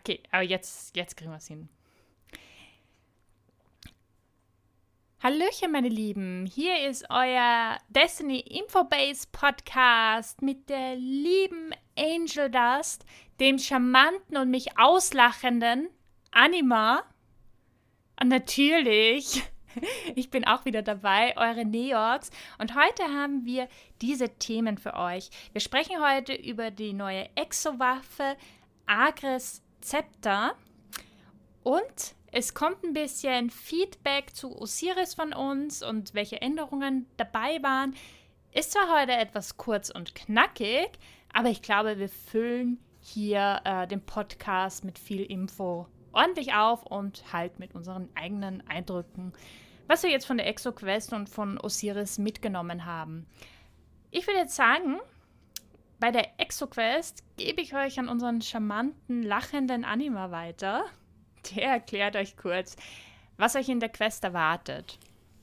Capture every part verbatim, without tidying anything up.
Okay, aber jetzt, jetzt kriegen wir es hin. Hallöchen, meine Lieben. Hier ist euer Destiny Infobase Podcast mit der lieben Angel Dust, dem charmanten und mich auslachenden Anima. Und natürlich, ich bin auch wieder dabei, eure Neox. Und heute haben wir diese Themen für euch. Wir sprechen heute über die neue Exo-Waffe Agres Scepter. Und es kommt ein bisschen Feedback zu Osiris von uns und welche Änderungen dabei waren. Ist zwar heute etwas kurz und knackig, aber ich glaube, wir füllen hier äh, den Podcast mit viel Info ordentlich auf und halt mit unseren eigenen Eindrücken, was wir jetzt von der ExoQuest und von Osiris mitgenommen haben. Ich würde jetzt sagen, bei der ExoQuest gebe ich euch an unseren charmanten, lachenden Anima weiter. Der erklärt euch kurz, was euch in der Quest erwartet.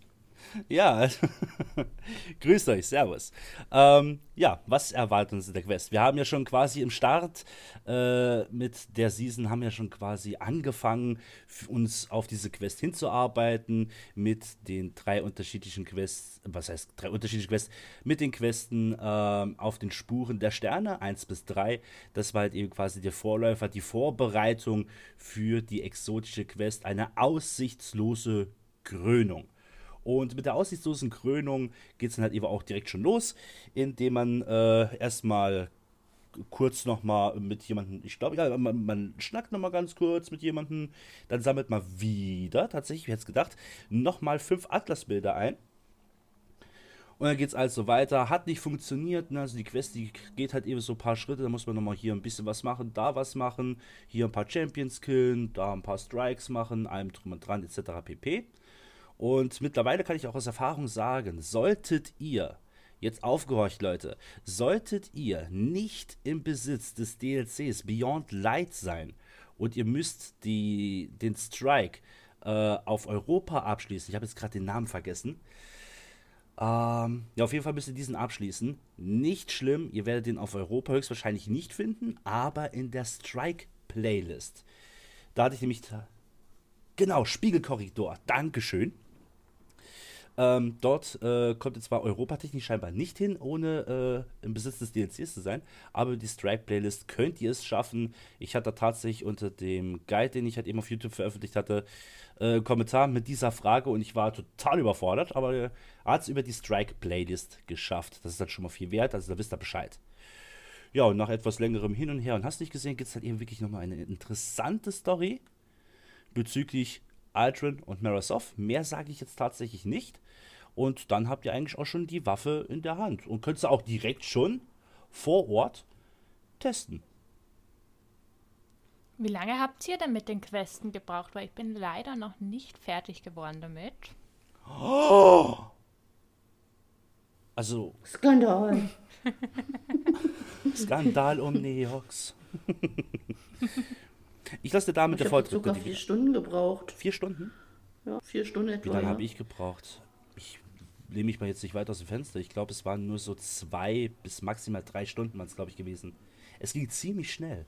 Ja, grüßt euch, servus. Ähm, ja, was erwartet uns in der Quest? Wir haben ja schon quasi im Start äh, mit der Season, haben ja schon quasi angefangen, uns auf diese Quest hinzuarbeiten mit den drei unterschiedlichen Quests, was heißt drei unterschiedliche Quests, mit den Questen ähm, auf den Spuren der Sterne, eins bis drei. Das war halt eben quasi der Vorläufer, die Vorbereitung für die exotische Quest, eine aussichtslose Krönung. Und mit der aussichtslosen Krönung geht es dann halt eben auch direkt schon los, indem man äh, erstmal kurz nochmal mit jemandem, ich glaube, ja, man, man schnackt nochmal ganz kurz mit jemandem, dann sammelt man wieder, tatsächlich, ich hätte es gedacht, nochmal fünf Atlasbilder ein. Und dann geht es also weiter, hat nicht funktioniert, ne? Also die Quest, die geht halt eben so ein paar Schritte, da muss man nochmal hier ein bisschen was machen, da was machen, hier ein paar Champions killen, da ein paar Strikes machen, allem drum und dran, et cetera pp. Und mittlerweile kann ich auch aus Erfahrung sagen, solltet ihr, jetzt aufgehorcht Leute, solltet ihr nicht im Besitz des D L Cs Beyond Light sein und ihr müsst die, den Strike äh, auf Europa abschließen, ich habe jetzt gerade den Namen vergessen, ähm, ja, auf jeden Fall müsst ihr diesen abschließen, nicht schlimm, ihr werdet den auf Europa höchstwahrscheinlich nicht finden, aber in der Strike-Playlist, da hatte ich nämlich, genau, Spiegelkorridor, Dankeschön. Ähm, dort äh, kommt jetzt zwar europatechnisch scheinbar nicht hin, ohne äh, im Besitz des D L Cs zu sein, aber die Strike-Playlist könnt ihr es schaffen. Ich hatte tatsächlich unter dem Guide, den ich halt eben auf YouTube veröffentlicht hatte, äh, einen Kommentar mit dieser Frage und ich war total überfordert, aber er hat es über die Strike-Playlist geschafft. Das ist halt schon mal viel wert, also da wisst ihr Bescheid. Ja, und nach etwas längerem Hin und Her und hast nicht gesehen, gibt es halt eben wirklich nochmal eine interessante Story bezüglich Aldrin und Marasov. Mehr sage ich jetzt tatsächlich nicht. Und dann habt ihr eigentlich auch schon die Waffe in der Hand und könnt sie auch direkt schon vor Ort testen. Wie lange habt ihr denn mit den Questen gebraucht? Weil ich bin leider noch nicht fertig geworden damit. Oh! Also. Skandal. Skandal um Neox. Ich lasse dir da mit ich der Folge. Ich Folge. habe sogar vier Stunden gebraucht. Vier Stunden? Ja, vier Stunden etwa. Wie lange ja. habe ich gebraucht? Ich lehne mich mal jetzt nicht weit aus dem Fenster. Ich glaube, es waren nur so zwei bis maximal drei Stunden, waren es, glaube ich, gewesen. Es ging ziemlich schnell.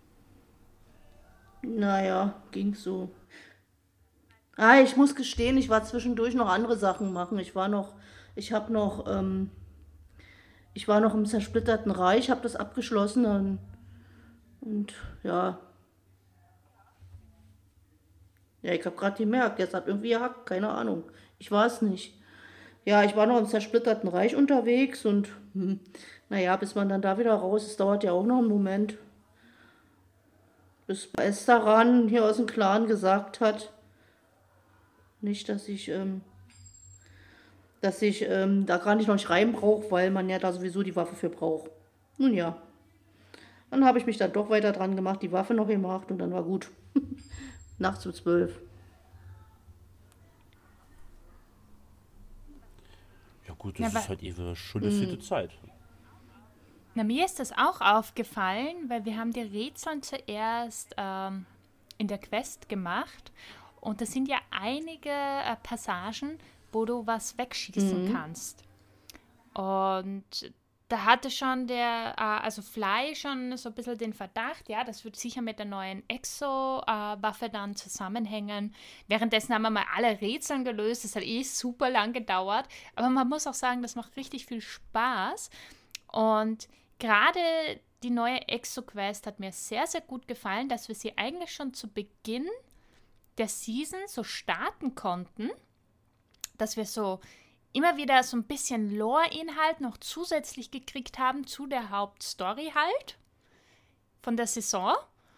Naja, ging so. Ah, ich muss gestehen, ich war zwischendurch noch andere Sachen machen. Ich war noch, ich habe noch, ähm, ich war noch im zersplitterten Reich, habe das abgeschlossen und, und ja. Ja, ich habe gerade gemerkt, jetzt hat irgendwie gehackt, keine Ahnung. Ich weiß nicht. Ja, ich war noch im zersplitterten Reich unterwegs und hm, naja, bis man dann da wieder raus ist, dauert ja auch noch einen Moment. Bis Estaran hier aus dem Clan gesagt hat, nicht, dass ich, ähm, dass ich ähm, da gar nicht noch nicht rein brauche, weil man ja da sowieso die Waffe für braucht. Nun ja, dann habe ich mich dann doch weiter dran gemacht, die Waffe noch gemacht und dann war gut. Nachts um zwölf. Ja gut, Ja, das wa- ist halt ihre schon eine vierte Zeit. Na, mir ist das auch aufgefallen, weil wir haben die Rätsel zuerst ähm, in der Quest gemacht und das sind ja einige äh, Passagen, wo du was wegschießen kannst. Und da hatte schon der, äh, also Fly schon so ein bisschen den Verdacht, ja, das wird sicher mit der neuen Exo-Waffe äh, dann zusammenhängen. Währenddessen haben wir mal alle Rätseln gelöst, das hat eh super lang gedauert, aber man muss auch sagen, das macht richtig viel Spaß. Und gerade die neue Exo-Quest hat mir sehr, sehr gut gefallen, dass wir sie eigentlich schon zu Beginn der Season so starten konnten, dass wir so immer wieder so ein bisschen Lore-Inhalt noch zusätzlich gekriegt haben zu der Hauptstory halt von der Saison.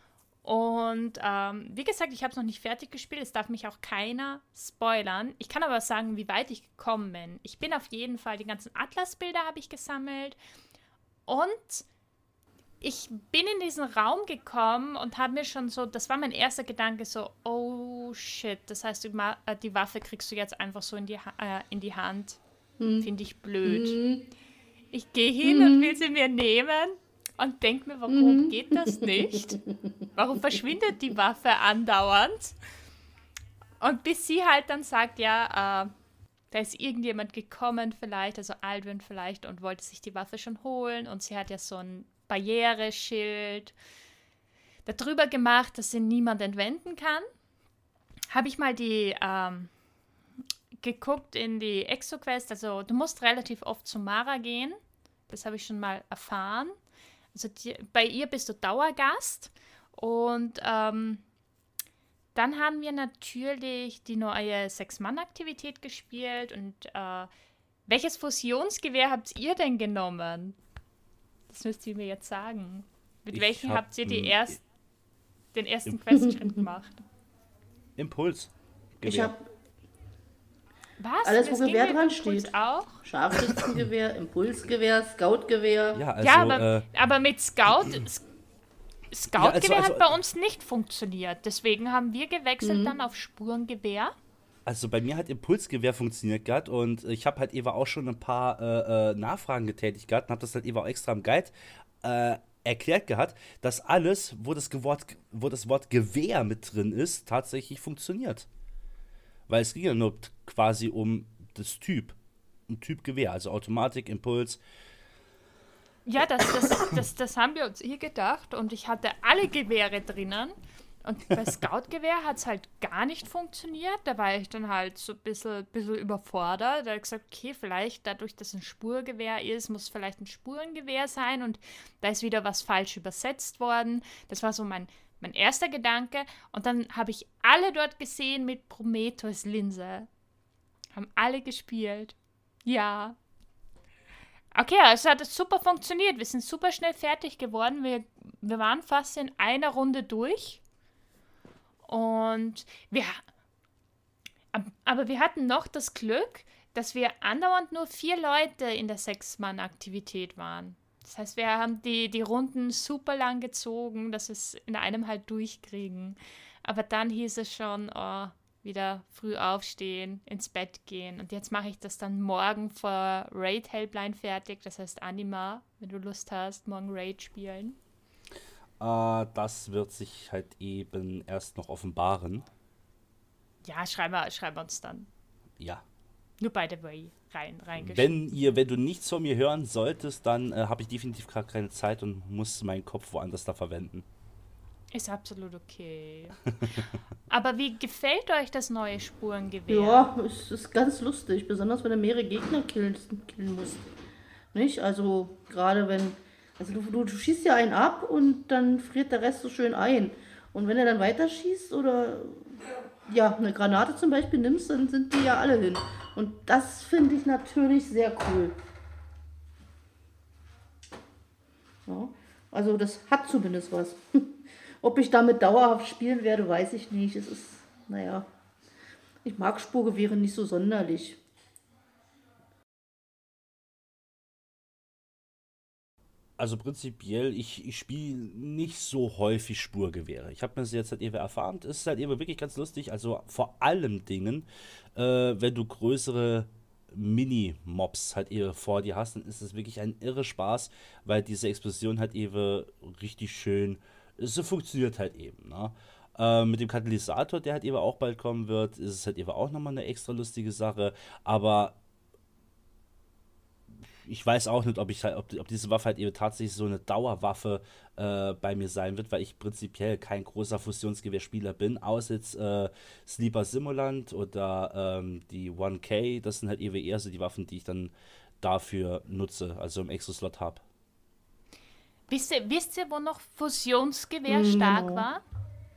Und ähm, wie gesagt, ich habe es noch nicht fertig gespielt, es darf mich auch keiner spoilern. Ich kann aber sagen, wie weit ich gekommen bin. Ich bin auf jeden Fall, die ganzen Atlas-Bilder habe ich gesammelt und ich bin in diesen Raum gekommen und habe mir schon so, das war mein erster Gedanke, so, oh shit, das heißt, die, Ma- äh, die Waffe kriegst du jetzt einfach so in die, ha- äh, in die Hand. Hm. Finde ich blöd. Hm. Ich gehe hin hm. und will sie mir nehmen und denke mir, warum hm. geht das nicht? Warum verschwindet die Waffe andauernd? Und bis sie halt dann sagt, ja, äh, da ist irgendjemand gekommen vielleicht, also Aldrin vielleicht, und wollte sich die Waffe schon holen und sie hat ja so ein Barriereschild darüber gemacht, dass sie niemand entwenden kann. Habe ich mal die ähm, geguckt in die Exo-Quest, also du musst relativ oft zu Mara gehen, das habe ich schon mal erfahren. Also die, bei ihr bist du Dauergast und ähm, dann haben wir natürlich die neue Sechs-Mann-Aktivität gespielt und äh, welches Fusionsgewehr habt ihr denn genommen? Das müsst ihr mir jetzt sagen. Mit ich welchen hab, habt ihr die erst, den ersten Questschritt gemacht? Impuls. Ich habe Was? alles, wo Das Gewehr dran Impuls steht. Auch? Scharfschützengewehr, Impulsgewehr, Scoutgewehr. Ja, also, ja aber, äh, aber mit Scout... Scoutgewehr ja, also, also, hat bei uns nicht funktioniert. Deswegen haben wir gewechselt mhm. dann auf Spurengewehr. Also bei mir hat Impulsgewehr funktioniert gehabt und ich habe halt Eva auch schon ein paar äh, äh, Nachfragen getätigt gehabt und habe das halt Eva auch extra im Guide äh, erklärt gehabt, dass alles, wo das, Gewort, wo das Wort Gewehr mit drin ist, tatsächlich funktioniert. Weil es ging ja nur quasi um das Typ. Ein Typ Gewehr, also Automatik, Impuls. Ja, das, das, das, das haben wir uns hier gedacht und ich hatte alle Gewehre drinnen. Und bei Scout-Gewehr hat es halt gar nicht funktioniert. Da war ich dann halt so ein bisschen, bisschen überfordert. Da habe ich gesagt, okay, vielleicht dadurch, dass ein Spurgewehr ist, muss vielleicht ein Spurengewehr sein. Und da ist wieder was falsch übersetzt worden. Das war so mein, mein erster Gedanke. Und dann habe ich alle dort gesehen mit Prometheus-Linse. Haben alle gespielt. Ja. Okay, also hat es super funktioniert. Wir sind super schnell fertig geworden. Wir, wir waren fast in einer Runde durch. Und wir, aber wir hatten noch das Glück, dass wir andauernd nur vier Leute in der Sechs-Mann-Aktivität waren. Das heißt, wir haben die, die Runden super lang gezogen, dass wir es in einem halt durchkriegen. Aber dann hieß es schon, oh, wieder früh aufstehen, ins Bett gehen. Und jetzt mache ich das dann morgen vor Raid Helpline fertig. Das heißt, Anima, wenn du Lust hast, morgen Raid spielen. Uh, das wird sich halt eben erst noch offenbaren. Ja, schreiben wir, schreiben wir uns dann. Ja. Nur by the way, rein, reingeschrieben. Wenn ihr, wenn du nichts von mir hören solltest, dann äh, habe ich definitiv gar keine Zeit und muss meinen Kopf woanders da verwenden. Ist absolut okay. Aber wie gefällt euch das neue Spurengewehr? Ja, es ist ganz lustig, besonders wenn du mehrere Gegner killen, killen musst. Nicht? Also gerade wenn Also du, du, du schießt ja einen ab und dann friert der Rest so schön ein. Und wenn er dann weiter schießt oder ja, eine Granate zum Beispiel nimmst, dann sind die ja alle hin. Und das finde ich natürlich sehr cool. Ja, also das hat zumindest was. Ob ich damit dauerhaft spielen werde, weiß ich nicht. Es ist, naja, ich mag Spurgewehre nicht so sonderlich. Also prinzipiell, ich, ich spiele nicht so häufig Spurgewehre. Ich habe mir das jetzt halt eben erfahren. Es ist halt eben wirklich ganz lustig. Also vor allem Dingen, äh, wenn du größere Mini-Mobs halt eben vor dir hast, dann ist es wirklich ein irre Spaß, weil diese Explosion halt eben richtig schön, so funktioniert halt eben. Ne? Äh, mit dem Katalysator, der halt eben auch bald kommen wird, ist es halt eben auch nochmal eine extra lustige Sache. Aber ich weiß auch nicht, ob ich halt, ob, ob diese Waffe halt eben tatsächlich so eine Dauerwaffe äh, bei mir sein wird, weil ich prinzipiell kein großer Fusionsgewehrspieler bin, außer jetzt äh, Sleeper Simulant oder ähm, die one K, das sind halt eben eher so die Waffen, die ich dann dafür nutze, also im Exoslot habe. Wisst ihr, wisst ihr, wo noch Fusionsgewehr Mm, stark genau. war?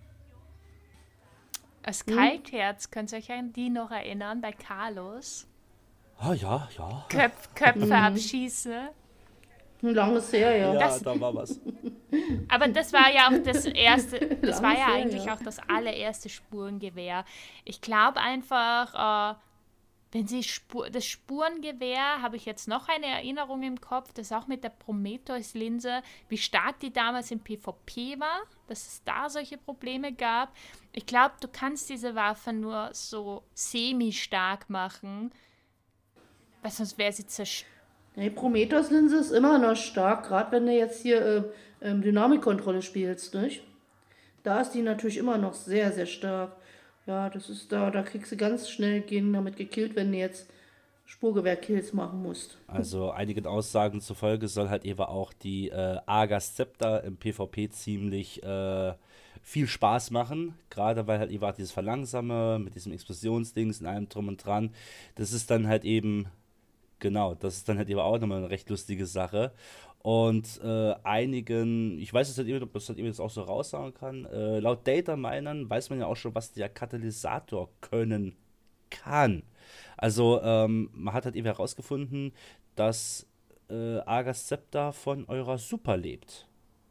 Als Hm? Kaltherz, könnt ihr euch an die noch erinnern, bei Carlos? Ah ja, ja. Köpf, Köpfe Mhm. abschießen. Langes her, ja. Ja, Das- da war was. Aber das war ja auch das erste, das war Langes ja her, eigentlich ja. auch das allererste Spurengewehr. Ich glaube einfach, äh, wenn sie Spur, das Spurengewehr, habe ich jetzt noch eine Erinnerung im Kopf, das auch mit der Prometheus-Linse, wie stark die damals im PvP war, dass es da solche Probleme gab. Ich glaube, du kannst diese Waffe nur so semi-stark machen, weil sonst wäre sie zerstört. Die Prometheus-Linse ist immer noch stark, gerade wenn du jetzt hier äh, ähm, Dynamikkontrolle spielst, nicht? Da ist die natürlich immer noch sehr, sehr stark. Ja, das ist da, da kriegst du ganz schnell gehen damit gekillt, wenn du jetzt Spurgewehr-Kills machen musst. Also einigen Aussagen zufolge soll halt eben auch die äh, Arga Scepter im PvP ziemlich äh, viel Spaß machen. Gerade weil halt eben auch dieses Verlangsame mit diesem Explosionsdings und allem drum und dran. Das ist dann halt eben, genau, das ist dann halt eben auch nochmal eine recht lustige Sache. Und äh, einigen, ich weiß jetzt halt eben, ob das halt eben jetzt auch so raussagen kann, äh, laut Data-Minern weiß man ja auch schon, was der Katalysator können kann. Also, ähm, man hat halt eben herausgefunden, dass äh, Arga Scepter von eurer Super lebt.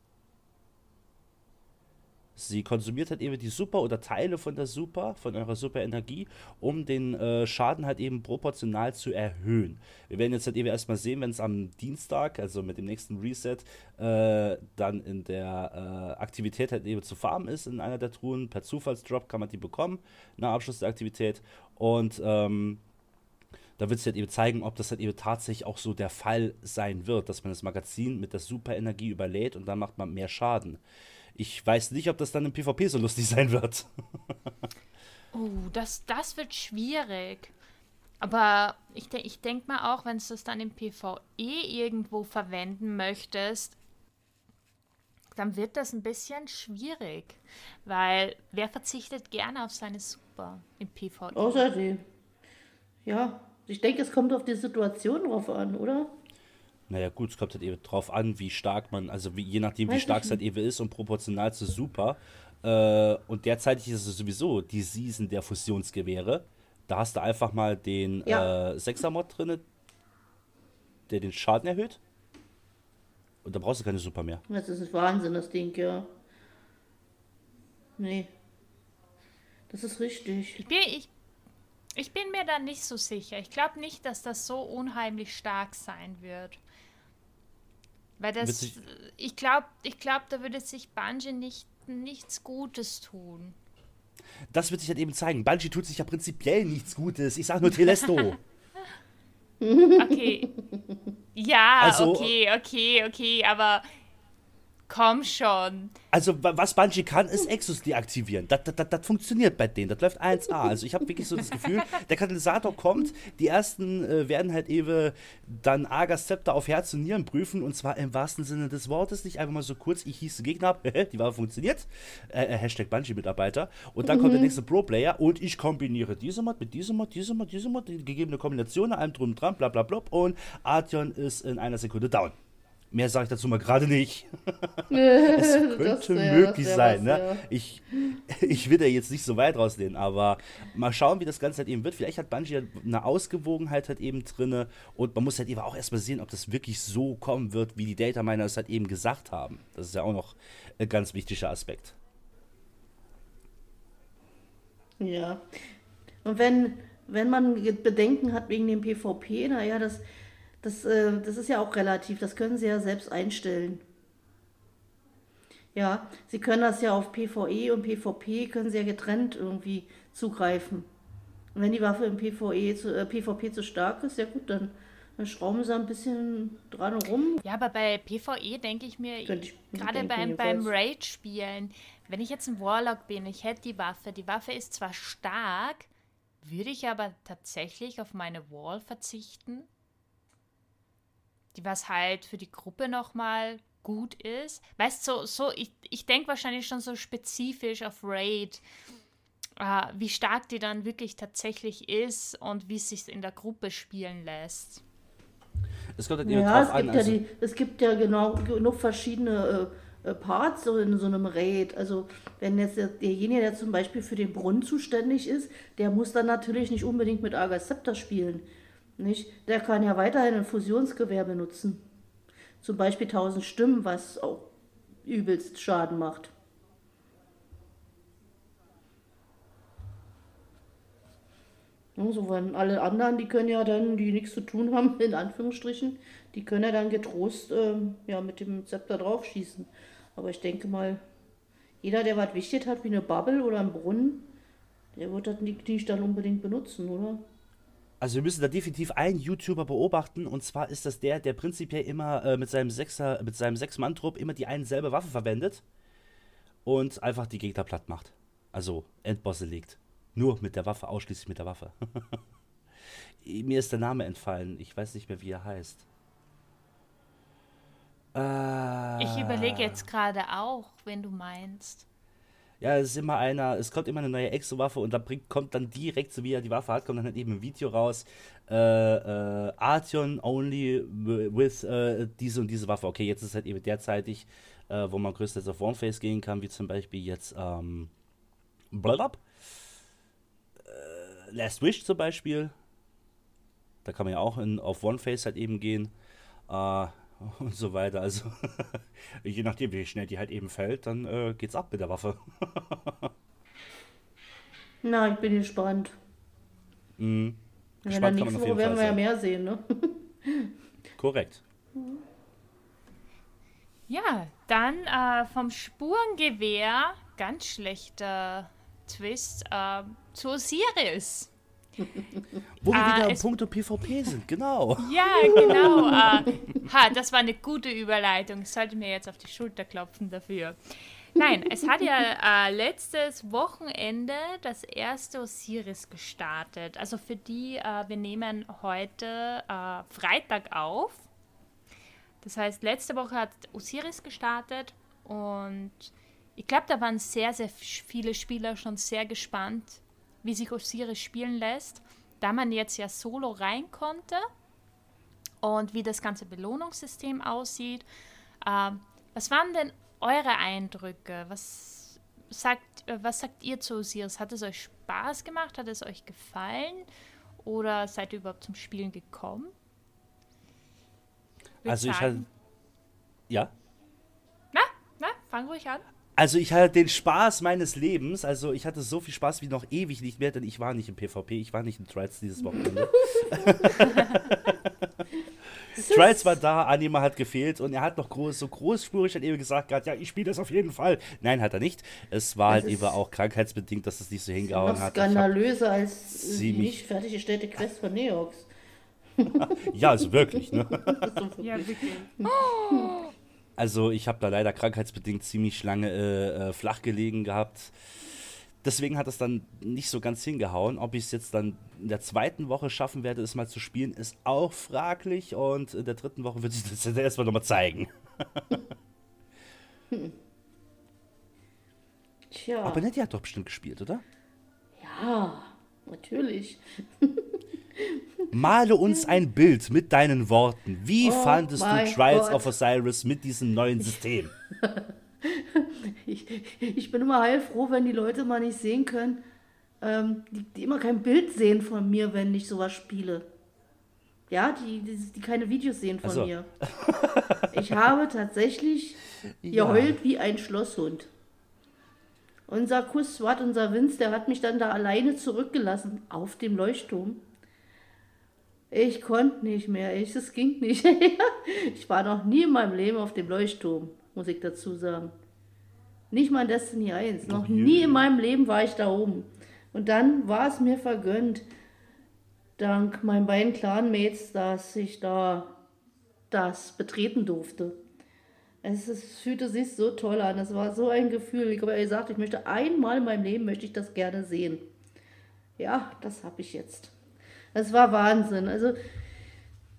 Sie konsumiert halt eben die Super oder Teile von der Super, von eurer Super-Energie, um den äh, Schaden halt eben proportional zu erhöhen. Wir werden jetzt halt eben erstmal sehen, wenn es am Dienstag, also mit dem nächsten Reset, äh, dann in der äh, Aktivität halt eben zu farmen ist, in einer der Truhen. Per Zufallsdrop kann man die bekommen, nach Abschluss der Aktivität. Und ähm, da wird es halt eben zeigen, ob das halt eben tatsächlich auch so der Fall sein wird, dass man das Magazin mit der Superenergie überlädt und dann macht man mehr Schaden. Ich weiß nicht, ob das dann im PvP so lustig sein wird. Oh, das, das wird schwierig. Aber ich, de ich denke mal auch, wenn du das dann im PvE irgendwo verwenden möchtest, dann wird das ein bisschen schwierig. Weil wer verzichtet gerne auf seine Super im PvE? Außerdem, ja, ich denke, es kommt auf die Situation drauf an, oder? Naja, gut, es kommt halt eben drauf an, wie stark man, also wie, je nachdem, wie Weiß stark ich es halt eben ist und proportional zu Super. Äh, und derzeitig ist es sowieso die Season der Fusionsgewehre. Da hast du einfach mal den Ja. äh, Sechser-Mod drin, der den Schaden erhöht. Und da brauchst du keine Super mehr. Das ist Wahnsinn, das Ding, ja. Nee, das ist richtig. Ich bin, ich, ich bin mir da nicht so sicher. Ich glaube nicht, dass das so unheimlich stark sein wird. Weil Wird das, sich- ich glaube, ich glaub, da würde sich Bungie nicht, nichts Gutes tun. Das wird sich halt eben zeigen. Bungie tut sich ja prinzipiell nichts Gutes. Ich sag nur Telesto. Okay. Ja, Also- okay, okay, okay, aber komm schon. Also, wa- was Bungie kann, ist Exos deaktivieren. Das, das, das, das funktioniert bei denen. Das läuft eins A. Also, ich habe wirklich so das Gefühl, der Katalysator kommt, die ersten äh, werden halt eben dann Arga Scepter auf Herz und Nieren prüfen und zwar im wahrsten Sinne des Wortes. Nicht einfach mal so kurz, ich hieß Gegner ab, die Waffe funktioniert. Äh, äh, Hashtag Bungie-Mitarbeiter. Und dann kommt der nächste Pro-Player und ich kombiniere diese Mod mit diesem Mod, diesem Mod, diesem Mod, die gegebene Kombination, allem drum und dran, bla bla bla. Und Artyom ist in einer Sekunde down. Mehr sage ich dazu mal gerade nicht. Es könnte Das wär- möglich das wär sein, was, ne? ja. Ich, ich will da jetzt nicht so weit rauslehnen, aber mal schauen, wie das Ganze halt eben wird. Vielleicht hat Bungie eine Ausgewogenheit halt eben drinne und man muss halt eben auch erstmal sehen, ob das wirklich so kommen wird, wie die Data Miner es halt eben gesagt haben. Das ist ja auch noch ein ganz wichtiger Aspekt. Ja. Und wenn, wenn man Bedenken hat wegen dem PvP, naja, das, das, äh, das ist ja auch relativ. Das können Sie ja selbst einstellen. Ja, Sie können das ja auf PvE und PvP können Sie ja getrennt irgendwie zugreifen. Und wenn die Waffe im PvE zu, äh, PvP zu stark ist, ja gut, dann, dann schrauben Sie ein bisschen dran rum. Ja, aber bei PvE denke ich mir, Könnte ich mir gerade denken, beim, beim jedenfalls. Raid-Spielen, wenn ich jetzt ein Warlock bin, ich hätte die Waffe, die Waffe ist zwar stark, würde ich aber tatsächlich auf meine Wall verzichten? die was halt für die Gruppe nochmal gut ist. Weißt du, so, so, ich, ich denke wahrscheinlich schon so spezifisch auf Raid, äh, wie stark die dann wirklich tatsächlich ist und wie es sich in der Gruppe spielen lässt. Es kommt halt eben Ja, drauf es an, gibt ja also, die, es gibt ja genau genug verschiedene äh, äh, Parts so in so einem Raid. Also wenn jetzt der, derjenige, der zum Beispiel für den Brunnen zuständig ist, der muss dann natürlich nicht unbedingt mit Arga Scepter spielen. Nicht? Der kann ja weiterhin ein Fusionsgewehr benutzen. Zum Beispiel tausend Stimmen, was auch übelst Schaden macht. Ja, so, weil alle anderen, die können ja dann, die nichts zu tun haben, in Anführungsstrichen, die können ja dann getrost ähm, ja, mit dem Zepter draufschießen. Aber ich denke mal, jeder, der was wichtig hat, wie eine Bubble oder ein Brunnen, der wird das nicht, nicht dann unbedingt benutzen, oder? also wir müssen da definitiv einen YouTuber beobachten, und zwar ist das der, der prinzipiell immer äh, mit seinem Sechser, mit seinem Sechs-Mann-Trupp immer die eine selbe Waffe verwendet und einfach die Gegner platt macht. Also Endbosse legt. Nur mit der Waffe, ausschließlich mit der Waffe. Mir ist der Name entfallen. Ich weiß nicht mehr, wie er heißt. Ich überlege Äh, jetzt gerade auch, wenn du meinst. ja, es ist immer einer, es kommt immer eine neue Exo-Waffe und da bringt, kommt dann direkt, so wie er die Waffe hat, kommt dann halt eben ein Video raus. Äh, äh, Artyom only with äh, diese und diese Waffe. Okay, jetzt ist halt eben derzeitig, äh, wo man größtenteils auf One-Face gehen kann, wie zum Beispiel jetzt, ähm, blablab. Last Wish zum Beispiel. Da kann man ja auch in, auf One-Face halt eben gehen. Äh, und so weiter. Also, je nachdem, wie schnell die halt eben fällt, dann äh, geht's ab mit der Waffe. Na, ich bin gespannt. Mhm. Ja, dann Gespannt kann man nächste auf Woche jeden werden Fall wir ja sein. mehr sehen, ne? Korrekt. Ja, dann äh, vom Spurengewehr, ganz schlechter Twist, äh, zu Osiris. Wo wir Ah, wieder am es- Punkt PvP sind, genau. Ja, genau. Äh, ha, das war eine gute Überleitung. Ich sollte mir jetzt auf die Schulter klopfen dafür. Nein, es hat ja äh, letztes Wochenende das erste Osiris gestartet. Also für die, äh, wir nehmen heute äh, Freitag auf. Das heißt, letzte Woche hat Osiris gestartet und ich glaube, da waren sehr, sehr viele Spieler schon sehr gespannt, wie sich Osiris spielen lässt, da man jetzt ja solo rein konnte und wie das ganze Belohnungssystem aussieht. Ähm, was waren denn eure Eindrücke? Was sagt, äh, was sagt ihr zu Osiris? Hat es euch Spaß gemacht? Hat es euch gefallen? Oder seid ihr überhaupt zum Spielen gekommen? Würd Also ich sagen- hatte, ja. Na, na, fang ruhig an. Also ich hatte den Spaß meines Lebens. Also ich hatte so viel Spaß wie noch ewig nicht mehr, denn ich war nicht im PvP, ich war nicht in Trials dieses Wochenende. Trials war da, Anima hat gefehlt und er hat noch groß, so großspurig halt eben gesagt, gehabt, ja, ich spiele das auf jeden Fall. Nein, hat er nicht. Es war Das halt ist- eben auch krankheitsbedingt, dass es nicht so hingehauen Noch hat. Ich hab, skandalöser als äh, die ziemlich- nicht fertiggestellte Quest von Neox. ja, also wirklich, ne? Ja, wirklich. Also ich habe da leider krankheitsbedingt ziemlich lange äh, äh, flach gelegen gehabt. Deswegen hat es dann nicht so ganz hingehauen. Ob ich es jetzt dann in der zweiten Woche schaffen werde, es mal zu spielen, ist auch fraglich. Und in der dritten Woche wird sich das jetzt erstmal nochmal zeigen. Tja, Aber Nettie hat doch bestimmt gespielt, oder? ja, natürlich. Male uns ein Bild mit deinen Worten. Wie Oh fandest du mein Trials Gott. of Osiris mit diesem neuen System? Ich, ich bin immer heilfroh, wenn die Leute mal nicht sehen können, ähm, die, die immer kein Bild sehen von mir, wenn ich sowas spiele. Ja, die, die, die keine Videos sehen von Ach so. mir. Ich habe tatsächlich Ja. geheult wie ein Schlosshund. Unser Kusswart, unser Vince, der hat mich dann da alleine zurückgelassen auf dem Leuchtturm. Ich konnte nicht mehr, ich, es ging nicht. Ich war noch nie in meinem Leben auf dem Leuchtturm, muss ich dazu sagen. Nicht mal in Destiny eins. Noch Ach, je. nie in meinem Leben war ich da oben. Und dann war es mir vergönnt, dank meinen beiden Clanmates, dass ich da das betreten durfte. Es, es fühlte sich so toll an. Es war so ein Gefühl. Ich habe ja gesagt, ich möchte einmal in meinem Leben möchte ich das gerne sehen. Ja, das habe ich jetzt. Es war Wahnsinn. Also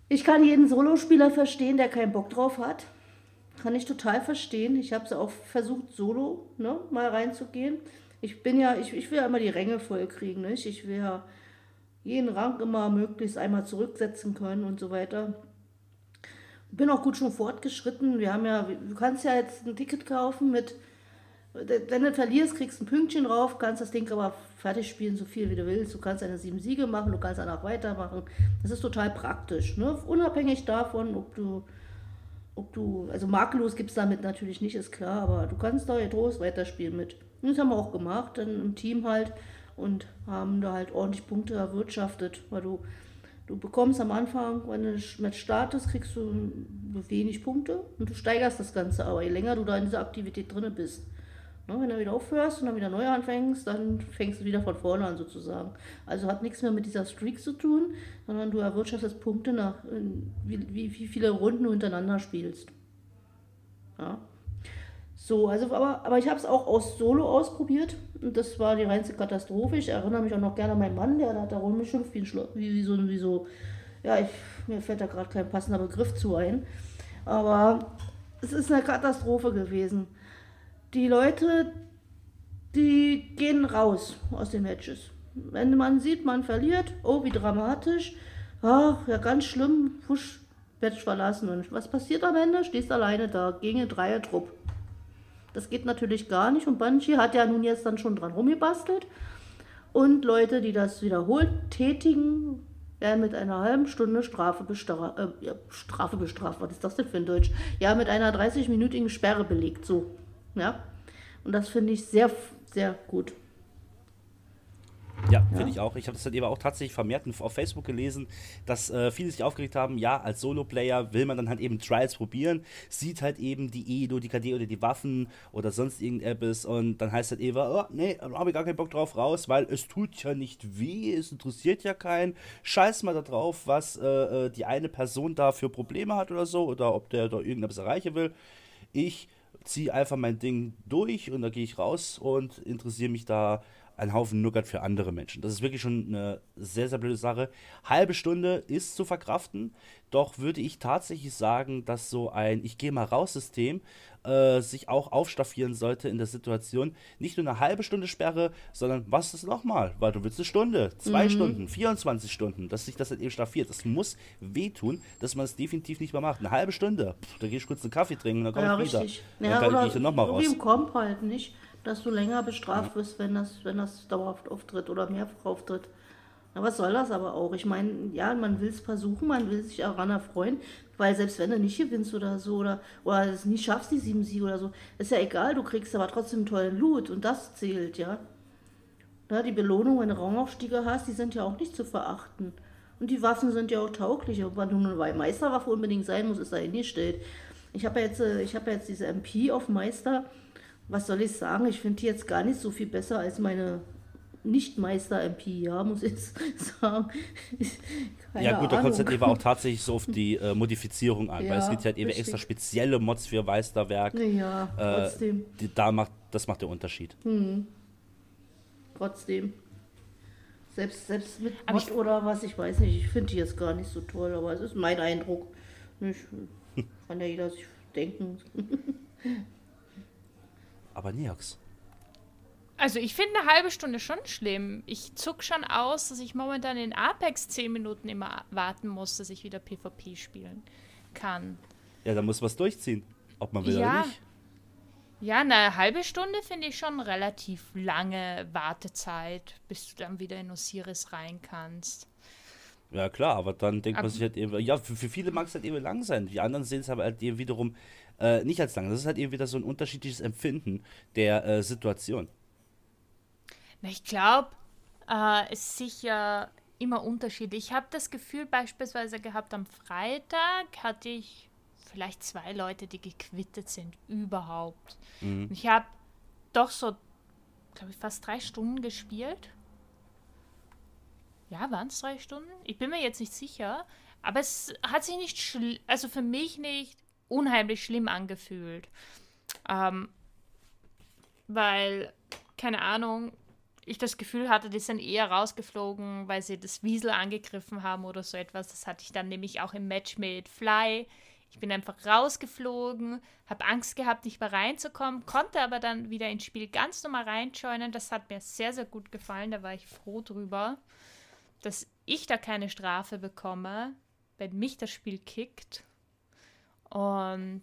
Ich kann jeden Solospieler verstehen, der keinen Bock drauf hat. Kann ich total verstehen. Ich habe es auch versucht, solo, ne, mal reinzugehen. Ich bin ja, ich, ich will ja immer die Ränge voll kriegen, nicht? Ich will ja jeden Rang immer möglichst einmal zurücksetzen können und so weiter. Bin auch gut schon fortgeschritten. Wir haben ja, du kannst ja jetzt ein Ticket kaufen mit, wenn du verlierst, kriegst du ein Pünktchen drauf, kannst das Ding aber fertig spielen, so viel wie du willst. Du kannst deine sieben Siege machen, du kannst danach weitermachen. Das ist total praktisch, ne? Unabhängig davon, ob du, ob du, also makellos gibt es damit natürlich nicht, ist klar, aber du kannst da getrost weiterspielen mit. Und das haben wir auch gemacht, dann im Team halt und haben da halt ordentlich Punkte erwirtschaftet, weil du Du bekommst am Anfang, wenn du mit startest, kriegst du wenig Punkte und du steigerst das Ganze aber, je länger du da in dieser Aktivität drin bist. Ne, wenn du wieder aufhörst und dann wieder neu anfängst, dann fängst du wieder von vorne an sozusagen. Also hat nichts mehr mit dieser Streak zu tun, sondern du erwirtschaftest Punkte nach, wie, wie, wie viele Runden du hintereinander spielst. Ja. So, also, aber, aber ich habe es auch aus Solo ausprobiert und das war die reinste Katastrophe. Ich erinnere mich auch noch gerne an meinen Mann, der hat da rumgeschimpft wie, ein Schlo- wie, wie so, wie so, ja, ich, mir fällt da gerade kein passender Begriff zu ein. Aber es ist eine Katastrophe gewesen. Die Leute, die gehen raus aus den Matches. Wenn man sieht, man verliert, oh, wie dramatisch, ach, ja, ganz schlimm, husch, Match verlassen. Und was passiert am Ende? Stehst alleine da, gegen einen Dreiertrupp. Das geht natürlich gar nicht und Bungie hat ja nun jetzt dann schon dran rumgebastelt. Und Leute, die das wiederholt tätigen, werden mit einer halben Stunde Strafe, bestra äh, ja, Strafe bestraft. Was ist das denn für ein Deutsch? Ja, mit einer dreißig-minütigen Sperre belegt, so. Ja. Und das finde ich sehr, sehr gut. Ja, finde ich auch. Ich habe das dann eben auch tatsächlich vermehrt auf Facebook gelesen, dass äh, viele sich aufgeregt haben, ja, als Solo-Player will man dann halt eben Trials probieren, sieht halt eben die E, die K D oder die Waffen oder sonst irgendetwas und dann heißt halt eben, oh, nee, da habe ich gar keinen Bock drauf raus, weil es tut ja nicht weh, es interessiert ja keinen, scheiß mal da drauf, was äh, die eine Person da für Probleme hat oder so oder ob der da irgendetwas erreichen will. Ich ziehe einfach mein Ding durch und da gehe ich raus und interessiere mich da ein Haufen Nougat für andere Menschen. Das ist wirklich schon eine sehr, sehr blöde Sache. Halbe Stunde ist zu verkraften, doch würde ich tatsächlich sagen, dass so ein Ich gehe mal raus System äh, sich auch aufstaffieren sollte in der Situation. Nicht nur eine halbe Stunde Sperre, sondern was ist nochmal? Weil du willst eine Stunde, zwei mhm. Stunden, vierundzwanzig Stunden, dass sich das halt eben staffiert. Das muss wehtun, dass man es definitiv nicht mehr macht. Eine halbe Stunde, pff, da gehe ich kurz einen Kaffee trinken, dann komme ja, ich wieder. Richtig. Dann ja, kann, oder gehe ich dann nochmal raus. Wie im Komp halt nicht, dass du länger bestraft wirst, wenn das, wenn das dauerhaft auftritt oder mehrfach auftritt. Na, was soll das aber auch? Ich meine, ja, man will es versuchen, man will sich daran erfreuen, weil selbst wenn du nicht gewinnst oder so, oder, oder es nicht schaffst, die sieben Siege oder so, ist ja egal, du kriegst aber trotzdem einen tollen Loot und das zählt, ja. Ja, die Belohnung, wenn du Rangaufstiege hast, die sind ja auch nicht zu verachten. Und die Waffen sind ja auch tauglich. Ob man nun eine Meisterwaffe unbedingt sein muss, ist da hingestellt. Ich habe ja jetzt, äh, ich habe ja jetzt diese M P auf Meister. Was soll ich sagen? Ich finde die jetzt gar nicht so viel besser als meine Nicht-Meister-M P, ja, muss ich sagen. Keine ja gut, da kommt es halt Ahnung. eben auch tatsächlich so auf die äh, Modifizierung an, Ja, weil es gibt halt eben richtig. extra spezielle Mods für Meisterwerk. Ja, Äh, trotzdem. die, da macht, das macht der Unterschied. Trotzdem. Selbst, selbst mit Aber Mod oder was, ich weiß nicht, ich finde die jetzt gar nicht so toll, aber es ist mein Eindruck. Nicht, kann ja jeder sich denken. Aber Neox. Also ich finde eine halbe Stunde schon schlimm. Ich zuck schon aus, dass ich momentan in Apex zehn Minuten immer warten muss, dass ich wieder PvP spielen kann. Ja, da muss was durchziehen, ob man will Ja. oder nicht. Ja, eine halbe Stunde finde ich schon relativ lange Wartezeit, bis du dann wieder in Osiris rein kannst. Ja klar, aber dann denkt Ab- man sich halt eben, ja, für, für viele mag es halt eben lang sein. Die anderen sehen es aber halt eben wiederum äh, nicht als lang. Das ist halt eben wieder so ein unterschiedliches Empfinden der äh, Situation. Na, ich glaube, äh, es ist sicher immer unterschiedlich. Ich habe das Gefühl beispielsweise gehabt, am Freitag hatte ich vielleicht zwei Leute, die gequittet sind, überhaupt. Und ich habe doch so, glaube ich, fast drei Stunden gespielt. Ja, waren es drei Stunden? Ich bin mir jetzt nicht sicher. Aber es hat sich nicht, schl- also für mich nicht unheimlich schlimm angefühlt. Ähm, weil, keine Ahnung, ich das Gefühl hatte, die sind eher rausgeflogen, weil sie das Wiesel angegriffen haben oder so etwas. Das hatte ich dann nämlich auch im Match mit Fly. Ich bin einfach rausgeflogen, habe Angst gehabt, nicht mehr reinzukommen, konnte aber dann wieder ins Spiel ganz normal reinjoinen. Das hat mir sehr, sehr gut gefallen. Da war ich froh drüber, dass ich da keine Strafe bekomme, wenn mich das Spiel kickt. Und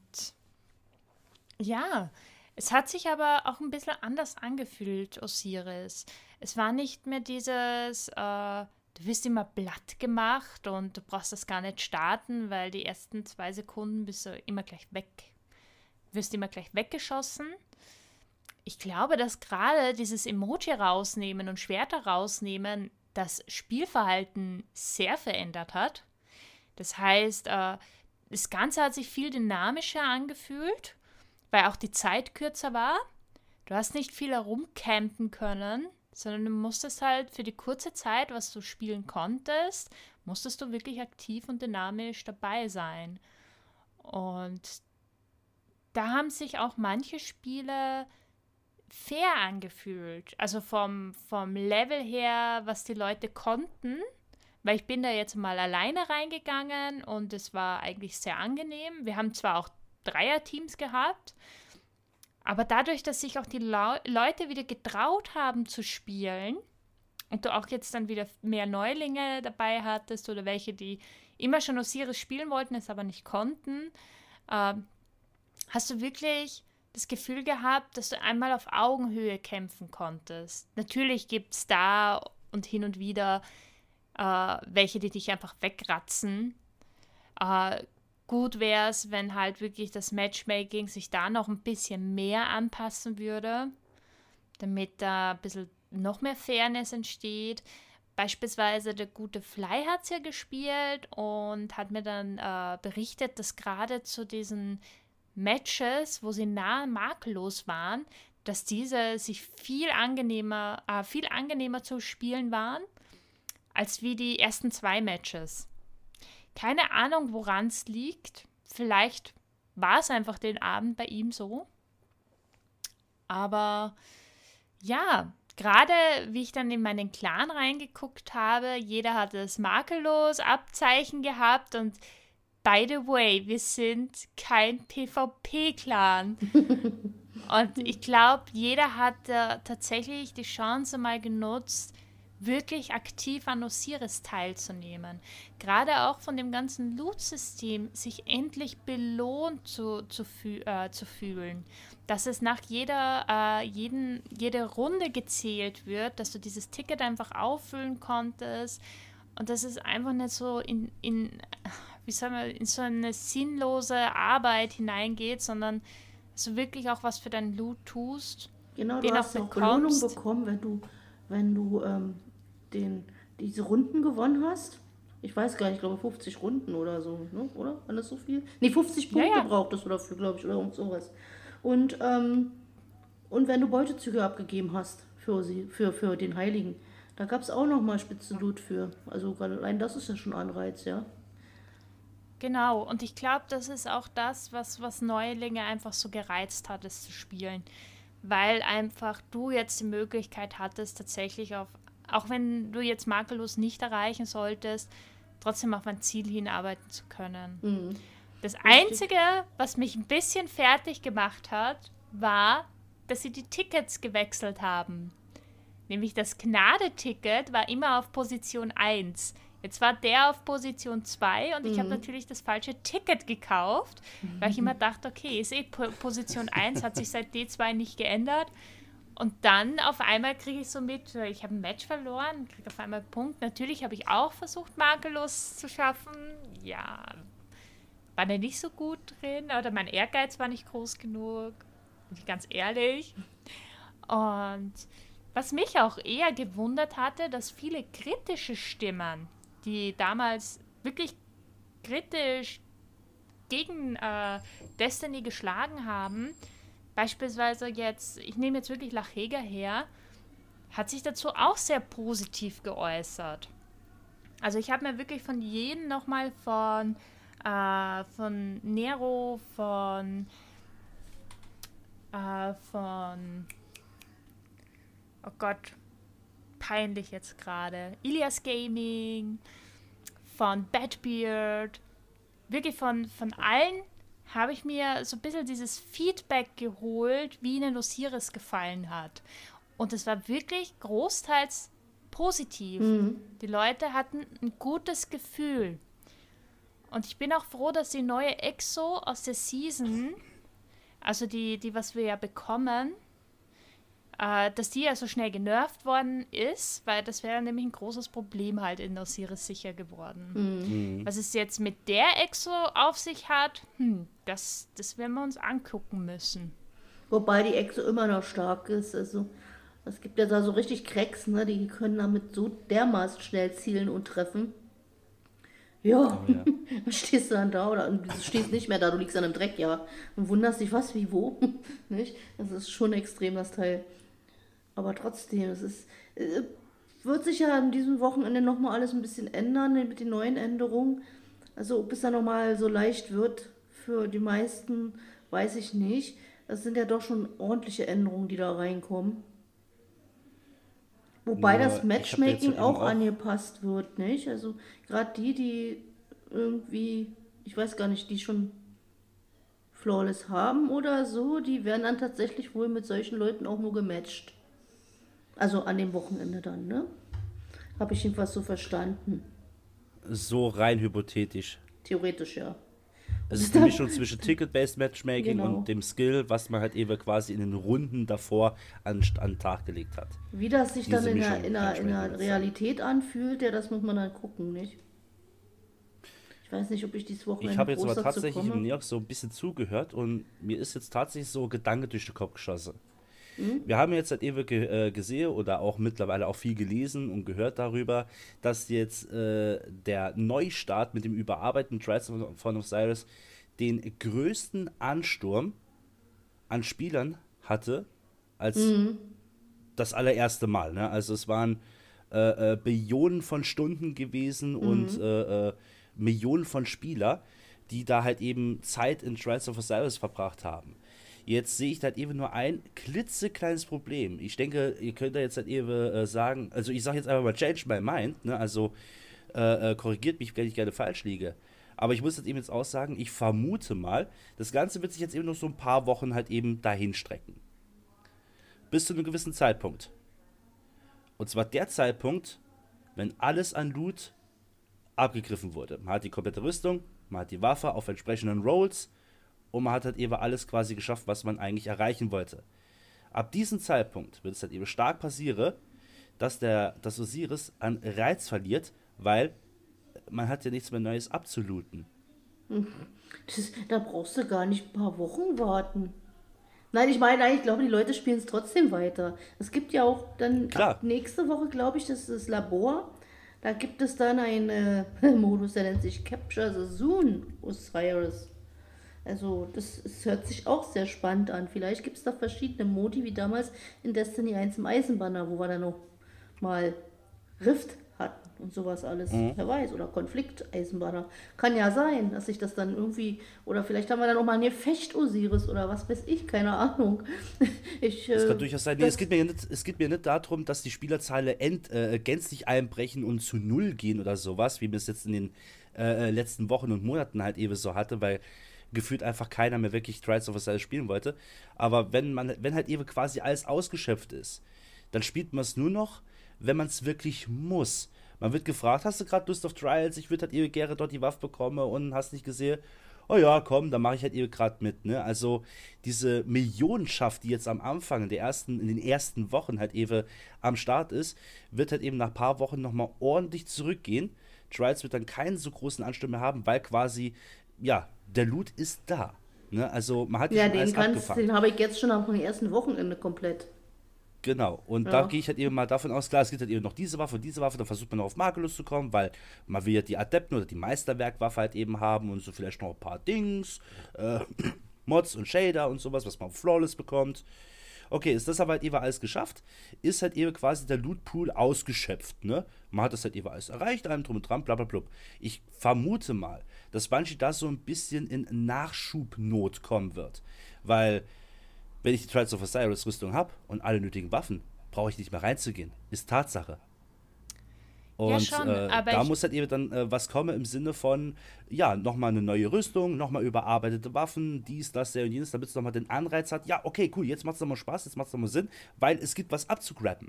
ja, es hat sich aber auch ein bisschen anders angefühlt, Osiris. Es war nicht mehr dieses, äh, du wirst immer platt gemacht und du brauchst das gar nicht starten, weil die ersten zwei Sekunden bist du immer gleich weg. Du wirst immer gleich weggeschossen. Ich glaube, dass gerade dieses Emoji rausnehmen und Schwerter rausnehmen das Spielverhalten sehr verändert hat. Das heißt, äh, das Ganze hat sich viel dynamischer angefühlt, weil auch die Zeit kürzer war. Du hast nicht viel herumcampen können, sondern du musstest halt für die kurze Zeit, was du spielen konntest, musstest du wirklich aktiv und dynamisch dabei sein. Und da haben sich auch manche Spiele fair angefühlt. Also vom, vom Level her, was die Leute konnten, weil ich bin da jetzt mal alleine reingegangen und es war eigentlich sehr angenehm. Wir haben zwar auch Dreierteams gehabt, aber dadurch, dass sich auch die Lau- Leute wieder getraut haben zu spielen und du auch jetzt dann wieder mehr Neulinge dabei hattest oder welche, die immer schon Osiris spielen wollten, es aber nicht konnten, äh, hast du wirklich das Gefühl gehabt, dass du einmal auf Augenhöhe kämpfen konntest. Natürlich gibt es da und hin und wieder äh, welche, die dich einfach wegratzen. Äh, gut wäre es, wenn halt wirklich das Matchmaking sich da noch ein bisschen mehr anpassen würde, damit da ein bisschen noch mehr Fairness entsteht. Beispielsweise der gute Fly hat es ja gespielt und hat mir dann äh, berichtet, dass gerade zu diesen Matches, wo sie nah makellos waren, dass diese sich viel angenehmer, äh, viel angenehmer zu spielen waren, als wie die ersten zwei Matches. Keine Ahnung, woran es liegt. Vielleicht war es einfach den Abend bei ihm so. Aber ja, gerade wie ich dann in meinen Clan reingeguckt habe, jeder hatte das makellos Abzeichen gehabt und by the way, wir sind kein PvP-Clan. Und ich glaube, jeder hat äh, tatsächlich die Chance mal genutzt, wirklich aktiv an Osiris teilzunehmen. Gerade auch von dem ganzen Loot-System sich endlich belohnt zu, zu, fü- äh, zu fühlen. Dass es nach jeder, äh, jeden, jede Runde gezählt wird, dass du dieses Ticket einfach auffüllen konntest und dass es einfach nicht so in, in, wie soll man, in so eine sinnlose Arbeit hineingeht, sondern dass du wirklich auch was für deinen Loot tust. Genau, du den hast auch auch Belohnung bekommst. bekommen, wenn du, wenn du ähm, den, diese Runden gewonnen hast. Ich weiß gar nicht, ich glaube fünfzig Runden oder so, ne? Oder? War das so viel? Nee, fünfzig Ja, Punkte ja. brauchtest du dafür, glaube ich, oder irgend sowas. Und, ähm, und wenn du Beutezüge abgegeben hast für, sie, für, für den Heiligen, da gab es auch nochmal spitze Loot für. Also allein das ist ja schon Anreiz, ja. Genau, und ich glaube, das ist auch das, was, was Neulinge einfach so gereizt hat, es zu spielen. Weil einfach du jetzt die Möglichkeit hattest, tatsächlich auf, auch wenn du jetzt makellos nicht erreichen solltest, trotzdem auf ein Ziel hinarbeiten zu können. Mhm. Das Einzige, was mich ein bisschen fertig gemacht hat, war, dass sie die Tickets gewechselt haben. Nämlich das Gnade-Ticket war immer auf Position eins. Jetzt war der auf Position zwei und ich habe natürlich das falsche Ticket gekauft, weil ich immer dachte, okay, ist eh po- Position eins, hat sich seit D zwei nicht geändert. Und dann auf einmal kriege ich so mit, ich habe ein Match verloren, kriege auf einmal einen Punkt. Natürlich habe ich auch versucht, makellos zu schaffen. Ja, war da nicht so gut drin, oder mein Ehrgeiz war nicht groß genug, bin ich ganz ehrlich. Und was mich auch eher gewundert hatte, dass viele kritische Stimmen, die damals wirklich kritisch gegen äh, Destiny geschlagen haben, beispielsweise jetzt, ich nehme jetzt wirklich Lachega her, hat sich dazu auch sehr positiv geäußert. Also ich habe mir wirklich von jedem nochmal von, äh, von Nero, von, äh, von, oh Gott, peinlich jetzt gerade. Ilias Gaming, von Badbeard, wirklich von, von allen habe ich mir so ein bisschen dieses Feedback geholt, wie ihnen Osiris gefallen hat. Und es war wirklich großteils positiv. Mhm. Die Leute hatten ein gutes Gefühl. Und ich bin auch froh, dass die neue Exo aus der Season, also die, die was wir ja bekommen, äh, dass die ja so schnell genervt worden ist, weil das wäre nämlich ein großes Problem halt in Osiris sicher geworden. Mhm. Was es jetzt mit der Exo auf sich hat, hm, das, das werden wir uns angucken müssen. Wobei die Exo immer noch stark ist. Also es gibt ja da so richtig Cracks, ne? Die können damit so dermaßen schnell zielen und treffen. Ja, Oh, ja. dann stehst du dann da oder du stehst nicht mehr da, du liegst an einem Dreck, ja. Und wunderst dich, was, wie, wo. Nicht? Das ist schon extrem, das Teil. Aber trotzdem, es ist, äh, wird sich ja an diesem Wochenende nochmal alles ein bisschen ändern mit den neuen Änderungen. Also ob es dann nochmal so leicht wird für die meisten, weiß ich nicht. Das sind ja doch schon ordentliche Änderungen, die da reinkommen. Wobei Nur, das ich hab jetzt Matchmaking eben auch auch- angepasst wird, nicht? Also gerade die, die irgendwie, ich weiß gar nicht, die schon Flawless haben oder so, die werden dann tatsächlich wohl mit solchen Leuten auch nur gematcht. Also an dem Wochenende dann, ne? Habe ich jedenfalls so verstanden. So rein hypothetisch. Theoretisch, ja. Es ist eine Mischung zwischen Ticket-Based Matchmaking Genau. und dem Skill, was man halt eben quasi in den Runden davor an, an den Tag gelegt hat. Wie das sich Diese dann in der, Mischung in, der, in Matchmaking der ist. Realität anfühlt, ja, das muss man dann gucken, nicht? Ich weiß nicht, ob ich dieses Wochenende Ich habe jetzt groß aber dazu tatsächlich im komme. Neox so ein bisschen zugehört und mir ist jetzt tatsächlich so ein Gedanke durch den Kopf geschossen. Mhm. Wir haben jetzt halt eben ge äh, gesehen oder auch mittlerweile auch viel gelesen und gehört darüber, dass jetzt äh, der Neustart mit dem überarbeiteten Trials von Osiris den größten Ansturm an Spielern hatte als Mhm. das allererste Mal. Ne? Also es waren äh, äh, Billionen von Stunden gewesen und äh, äh, Millionen von Spieler, die da halt eben Zeit in Trials of Osiris verbracht haben. Jetzt sehe ich da halt eben nur ein klitzekleines Problem. Ich denke, ihr könnt da jetzt halt eben äh, sagen, also ich sage jetzt einfach mal change my mind, ne? Also äh, äh, korrigiert mich, wenn ich gerne falsch liege. Aber ich muss jetzt eben jetzt auch sagen, ich vermute mal, das Ganze wird sich jetzt eben noch so ein paar Wochen halt eben dahin strecken. Bis zu einem gewissen Zeitpunkt. Und zwar der Zeitpunkt, wenn alles an Loot abgegriffen wurde. Man hat die komplette Rüstung, man hat die Waffe auf entsprechenden Rolls und man hat halt eben alles quasi geschafft, was man eigentlich erreichen wollte. Ab diesem Zeitpunkt wird es halt eben stark passieren, dass der dass Osiris an Reiz verliert, weil man hat ja nichts mehr Neues abzulooten. Das, da brauchst du gar nicht ein paar Wochen warten. Nein, ich meine, ich glaube, die Leute spielen es trotzdem weiter. Es gibt ja auch dann Klar. ab nächste Woche, glaube ich, das ist das Labor. Da gibt es dann einen äh, Modus, der nennt sich Capture the Soon Osiris. Also, das, das hört sich auch sehr spannend an. Vielleicht gibt es da verschiedene Modi, wie damals in Destiny eins im Eisenbanner, wo wir dann noch mal Rift hatten und sowas alles. Wer weiß, oder Konflikt-Eisenbanner. Kann ja sein, dass sich das dann irgendwie, oder vielleicht haben wir dann auch mal eine Fecht-Osiris oder was weiß ich, keine Ahnung. Ich, Das äh, kann durchaus sein. Nee, das- es, geht mir ja nicht, es geht mir nicht darum, dass die Spielerzahlen end, äh, gänzlich einbrechen und zu Null gehen oder sowas, wie wir es jetzt in den äh, letzten Wochen und Monaten halt eben so hatte, weil gefühlt einfach keiner mehr wirklich Trials of Osiris spielen wollte. Aber wenn man, wenn halt eben quasi alles ausgeschöpft ist, dann spielt man es nur noch, wenn man es wirklich muss. Man wird gefragt, hast du gerade Lust auf Trials? Ich würde halt eben gerne dort die Waffe bekommen und hast nicht gesehen. Oh ja, komm, dann mache ich halt eben gerade mit. Ne? Also diese Millionenschaft, die jetzt am Anfang in, der ersten, in den ersten Wochen halt eben am Start ist, wird halt eben nach ein paar Wochen nochmal ordentlich zurückgehen. Trials wird dann keinen so großen Ansturm mehr haben, weil quasi, ja, der Loot ist da. Ne? Also man hat ja, schon den, alles kannst, abgefangen. den habe ich jetzt schon am ersten Wochenende komplett. Genau, und Ja. da gehe ich halt eben mal davon aus, klar, es gibt halt eben noch diese Waffe und diese Waffe, dann versucht man noch auf Markelus zu kommen, weil man will ja die Adepten oder die Meisterwerkwaffe halt eben haben und so vielleicht noch ein paar Dings, äh, Mods und Shader und sowas, was man auf Flawless bekommt. Okay, ist das aber halt eben alles geschafft, ist halt eben quasi der Lootpool ausgeschöpft, ne? Man hat das halt eben alles erreicht, allem drum und dran, bla bla bla. Ich vermute mal, dass Bungie da so ein bisschen in Nachschubnot kommen wird, weil wenn ich die Trials of Osiris Rüstung habe und alle nötigen Waffen, brauche ich nicht mehr reinzugehen. Ist Tatsache. Und Ja, schon, äh, aber da ich- muss halt eben dann äh, was kommen im Sinne von, ja, nochmal eine neue Rüstung, nochmal überarbeitete Waffen, dies, das, der und jenes, damit es nochmal den Anreiz hat, ja, okay, cool, jetzt macht es nochmal Spaß, jetzt macht es nochmal Sinn, weil es gibt was abzugrappen.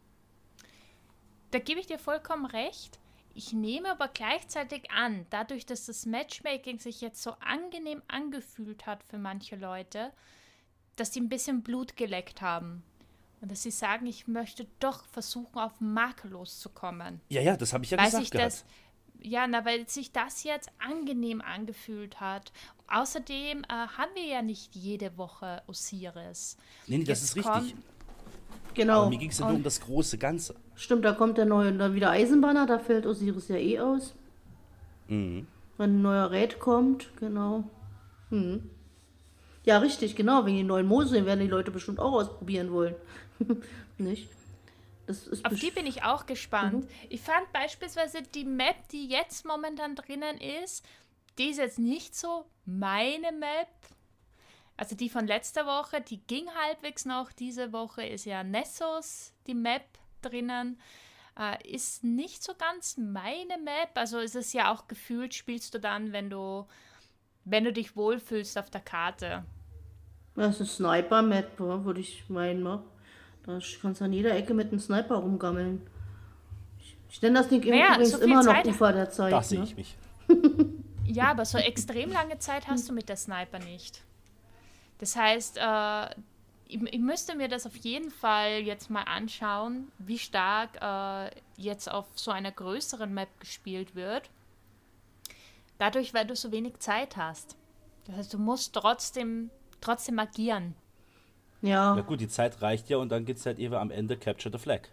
Da gebe ich dir vollkommen recht. Ich nehme aber gleichzeitig an, dadurch, dass das Matchmaking sich jetzt so angenehm angefühlt hat für manche Leute, dass die ein bisschen Blut geleckt haben. Und dass sie sagen, ich möchte doch versuchen, auf makellos zu kommen. Ja, ja, das habe ich ja Weil gesagt sich gehabt. das, ja, na, weil sich das jetzt angenehm angefühlt hat. Außerdem äh, haben wir ja nicht jede Woche Osiris. Nee, nee, das Jetzt ist richtig. kommt- Genau. Aber mir ging es ja nur Und- um das große Ganze. Stimmt, da kommt der neue, dann wieder Eisenbanner, da fällt Osiris ja eh aus. Mhm. Wenn ein neuer Raid kommt, genau. Hm. Ja, richtig, genau. Wegen den neuen Mose werden die Leute bestimmt auch ausprobieren wollen. Nicht? Das ist Auf best- die bin ich auch gespannt. Ich fand beispielsweise die Map, die jetzt momentan drinnen ist, die ist jetzt nicht so meine Map. Also die von letzter Woche, die ging halbwegs noch. Diese Woche ist ja Nessos, die Map drinnen. Äh, ist nicht so ganz meine Map. Also ist es ja auch gefühlt, spielst du dann, wenn du, wenn du dich wohlfühlst auf der Karte. Das ist ein Sniper-Map, ja, würde ich meinen. Ne? Da kannst du an jeder Ecke mit einem Sniper rumgammeln. Ich, ich nenne das Ding Naja, übrigens so viel immer noch Zeit- Ufer der Zeit. Da sehe ne? ich mich. Ja, aber so extrem lange Zeit hast du mit der Sniper nicht. Das heißt, äh, ich, ich müsste mir das auf jeden Fall jetzt mal anschauen, wie stark äh, jetzt auf so einer größeren Map gespielt wird. Dadurch, weil du so wenig Zeit hast. Das heißt, du musst trotzdem, trotzdem agieren. Ja. Ja gut, die Zeit reicht ja und dann geht es halt eben am Ende Capture the Flag.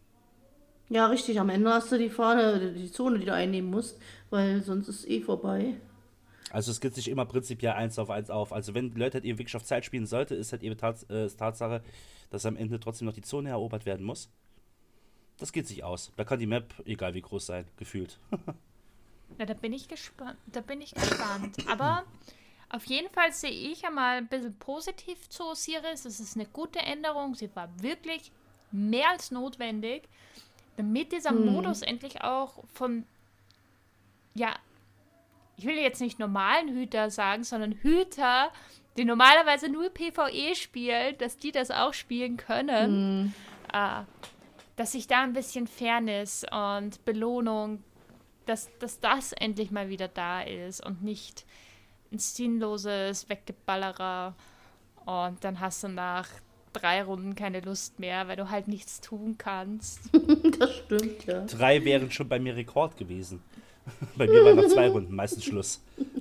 Ja, richtig. Am Ende hast du die Fahne, die Zone, die du einnehmen musst, weil sonst ist es eh vorbei. Also es geht sich immer prinzipiell eins auf eins auf. Also wenn die Leute halt eben wirklich auf Zeit spielen sollte, ist halt eben Tats äh, ist Tatsache, dass am Ende trotzdem noch die Zone erobert werden muss. Das geht sich aus. Da kann die Map, egal wie groß sein, gefühlt. Ja, da bin ich gespannt. Da bin ich gespannt. Aber auf jeden Fall sehe ich einmal ein bisschen positiv zu Osiris. Es ist eine gute Änderung. Sie war wirklich mehr als notwendig, damit dieser Modus endlich auch von, ja, ich will jetzt nicht normalen Hüter sagen, sondern Hüter, die normalerweise nur PvE spielen, dass die das auch spielen können. Äh, dass sich da ein bisschen Fairness und Belohnung, dass, dass das endlich mal wieder da ist und nicht ein sinnloses Weggeballerer und dann hast du nach drei Runden keine Lust mehr, weil du halt nichts tun kannst. Das stimmt, ja. Drei wären schon bei mir Rekord gewesen. Bei mir waren nach zwei Runden meistens Schluss.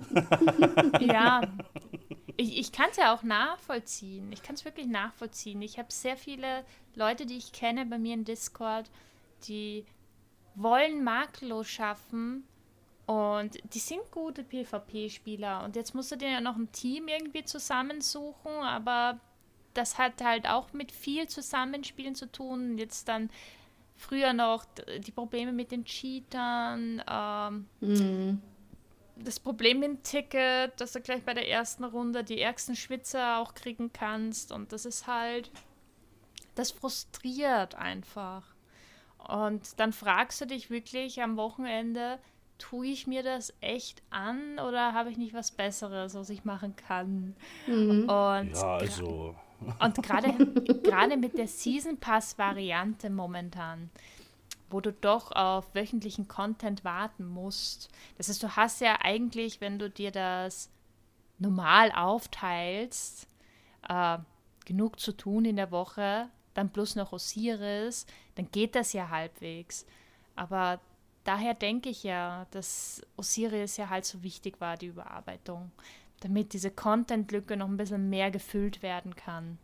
Ja, ich, ich kann es ja auch nachvollziehen. Ich kann es wirklich nachvollziehen. Ich habe sehr viele Leute, die ich kenne bei mir im Discord, die wollen makellos schaffen und die sind gute PvP-Spieler. Und jetzt musst du dir ja noch ein Team irgendwie zusammensuchen, aber das hat halt auch mit viel Zusammenspielen zu tun. Jetzt dann früher noch die Probleme mit den Cheatern, ähm, Mhm. das Problem mit dem Ticket, dass du gleich bei der ersten Runde die ärgsten Schwitzer auch kriegen kannst. Und das ist halt, das frustriert einfach. Und dann fragst du dich wirklich am Wochenende, tue ich mir das echt an oder habe ich nicht was Besseres, was ich machen kann? Und Ja, also. und gerade gerade mit der Season Pass Variante momentan, wo du doch auf wöchentlichen Content warten musst. Das heißt, du hast ja eigentlich, wenn du dir das normal aufteilst, äh, genug zu tun in der Woche, dann plus noch Osiris, dann geht das ja halbwegs. Aber daher denke ich ja, dass Osiris ja halt so wichtig war, die Überarbeitung, damit diese Content-Lücke noch ein bisschen mehr gefüllt werden kann.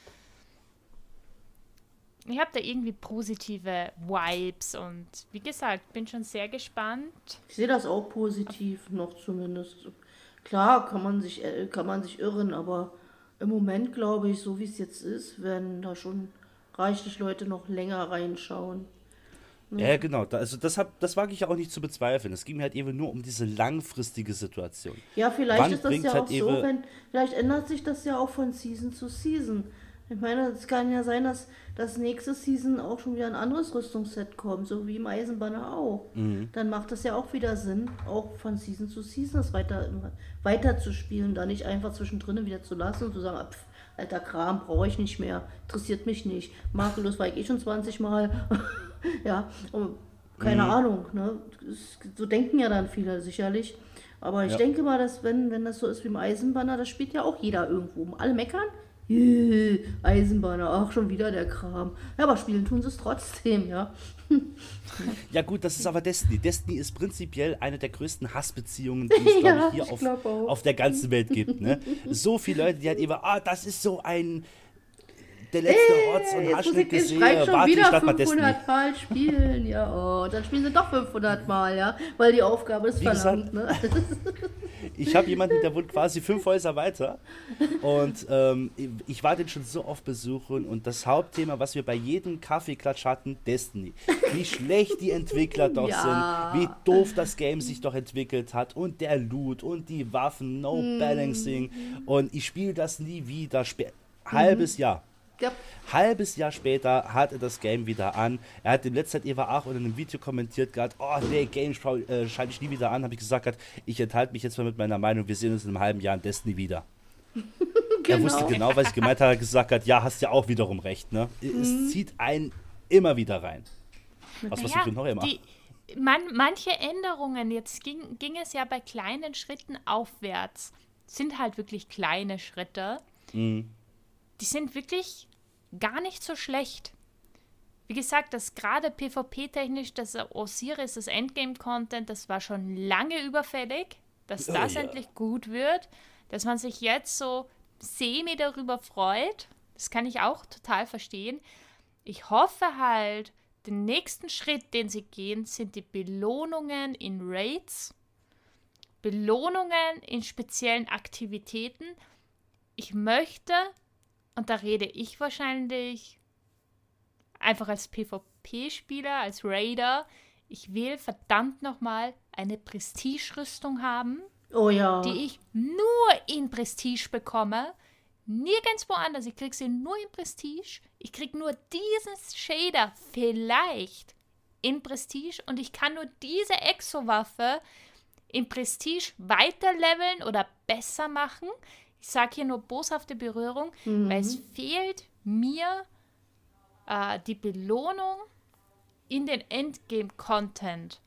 Ich habe da irgendwie positive Vibes und wie gesagt, bin schon sehr gespannt. Ich sehe das auch positiv, noch zumindest. Klar kann man sich, äh, kann man sich irren, aber im Moment glaube ich, so wie es jetzt ist, werden da schon reichlich Leute noch länger reinschauen. Ja, genau. Da, also das, hab, das wage ich ja auch nicht zu bezweifeln. Es ging mir halt eben nur um diese langfristige Situation. Ja, vielleicht Wann ist das bringt ja halt auch so, eben- wenn, vielleicht ändert sich das ja auch von Season zu Season. Ich meine, es kann ja sein, dass das nächste Season auch schon wieder ein anderes Rüstungsset kommt, so wie im Eisenbanner auch. Mhm. Dann macht das ja auch wieder Sinn, auch von Season zu Season das weiter, weiter zu spielen, da nicht einfach zwischendrin wieder zu lassen und zu sagen, ah, pf, alter Kram, brauche ich nicht mehr, interessiert mich nicht. Makellos war ich eh schon zwanzig Mal. Ja, und keine Mhm. Ahnung, ne? Es- So denken ja dann viele sicherlich. Aber ich Ja. denke mal, dass wenn, wenn das so ist wie im Eisenbanner, das spielt ja auch jeder irgendwo. Alle meckern. Äh, Eisenbanner, ach schon wieder der Kram. Ja, aber spielen tun sie es trotzdem, ja. Ja gut, das ist aber Destiny. Destiny ist prinzipiell eine der größten Hassbeziehungen, die es, glaube Ja, ich, hier ich auf, glaub auch. auf der ganzen Welt gibt. Ne? So viele Leute, die halt immer, ah, das ist so ein der letzte Rotz und Jetzt muss Haschnitt ich den Streik gesehen, schon warte ich wieder statt mal Destiny. fünfhundert Mal spielen. Ja, oh, und dann spielen sie doch fünfhundert Mal, ja. Weil die Aufgabe ist Wie gesagt, verlangt, ne? Ich habe jemanden, der wohnt quasi fünf Häuser weiter und ähm, ich war den schon so oft besuchen und das Hauptthema, was wir bei jedem Kaffeeklatsch hatten, Destiny. Wie schlecht die Entwickler doch Ja. sind, wie doof das Game sich doch entwickelt hat und der Loot und die Waffen, no Balancing und ich spiele das nie wieder. Sp- Halbes Jahr. Ja. Halbes Jahr später hat er das Game wieder an. Er hat in letzter Zeit Eva auch in einem Video kommentiert gehabt, oh nee, Game äh, schalte ich nie wieder an. Habe ich gesagt, gehabt, ich enthalte mich jetzt mal mit meiner Meinung, wir sehen uns in einem halben Jahr in Destiny wieder. Er wusste genau, was ich gemeint habe, gesagt hat, ja, hast ja auch wiederum recht. Ne? Es zieht einen immer wieder rein. Aus was Naja, für noch immer. die, man, manche Änderungen, jetzt ging, ging es ja bei kleinen Schritten aufwärts, sind halt wirklich kleine Schritte. Mhm. Die sind wirklich gar nicht so schlecht. Wie gesagt, das gerade PvP-technisch, das Osiris, das Endgame-Content, das war schon lange überfällig, dass Oh das ja. endlich gut wird, dass man sich jetzt so semi darüber freut, das kann ich auch total verstehen. Ich hoffe halt, den nächsten Schritt, den sie gehen, sind die Belohnungen in Raids, Belohnungen in speziellen Aktivitäten. Ich möchte, und da rede ich wahrscheinlich einfach als PvP-Spieler, als Raider, ich will verdammt nochmal eine Prestige-Rüstung haben, Oh ja. die ich nur in Prestige bekomme. Nirgendwo anders. Ich krieg sie nur in Prestige. Ich krieg nur diesen Shader vielleicht in Prestige und ich kann nur diese Exo-Waffe in Prestige weiterleveln oder besser machen. Ich sage hier nur boshafte Berührung, weil es fehlt mir äh, die Belohnung in den Endgame-Content.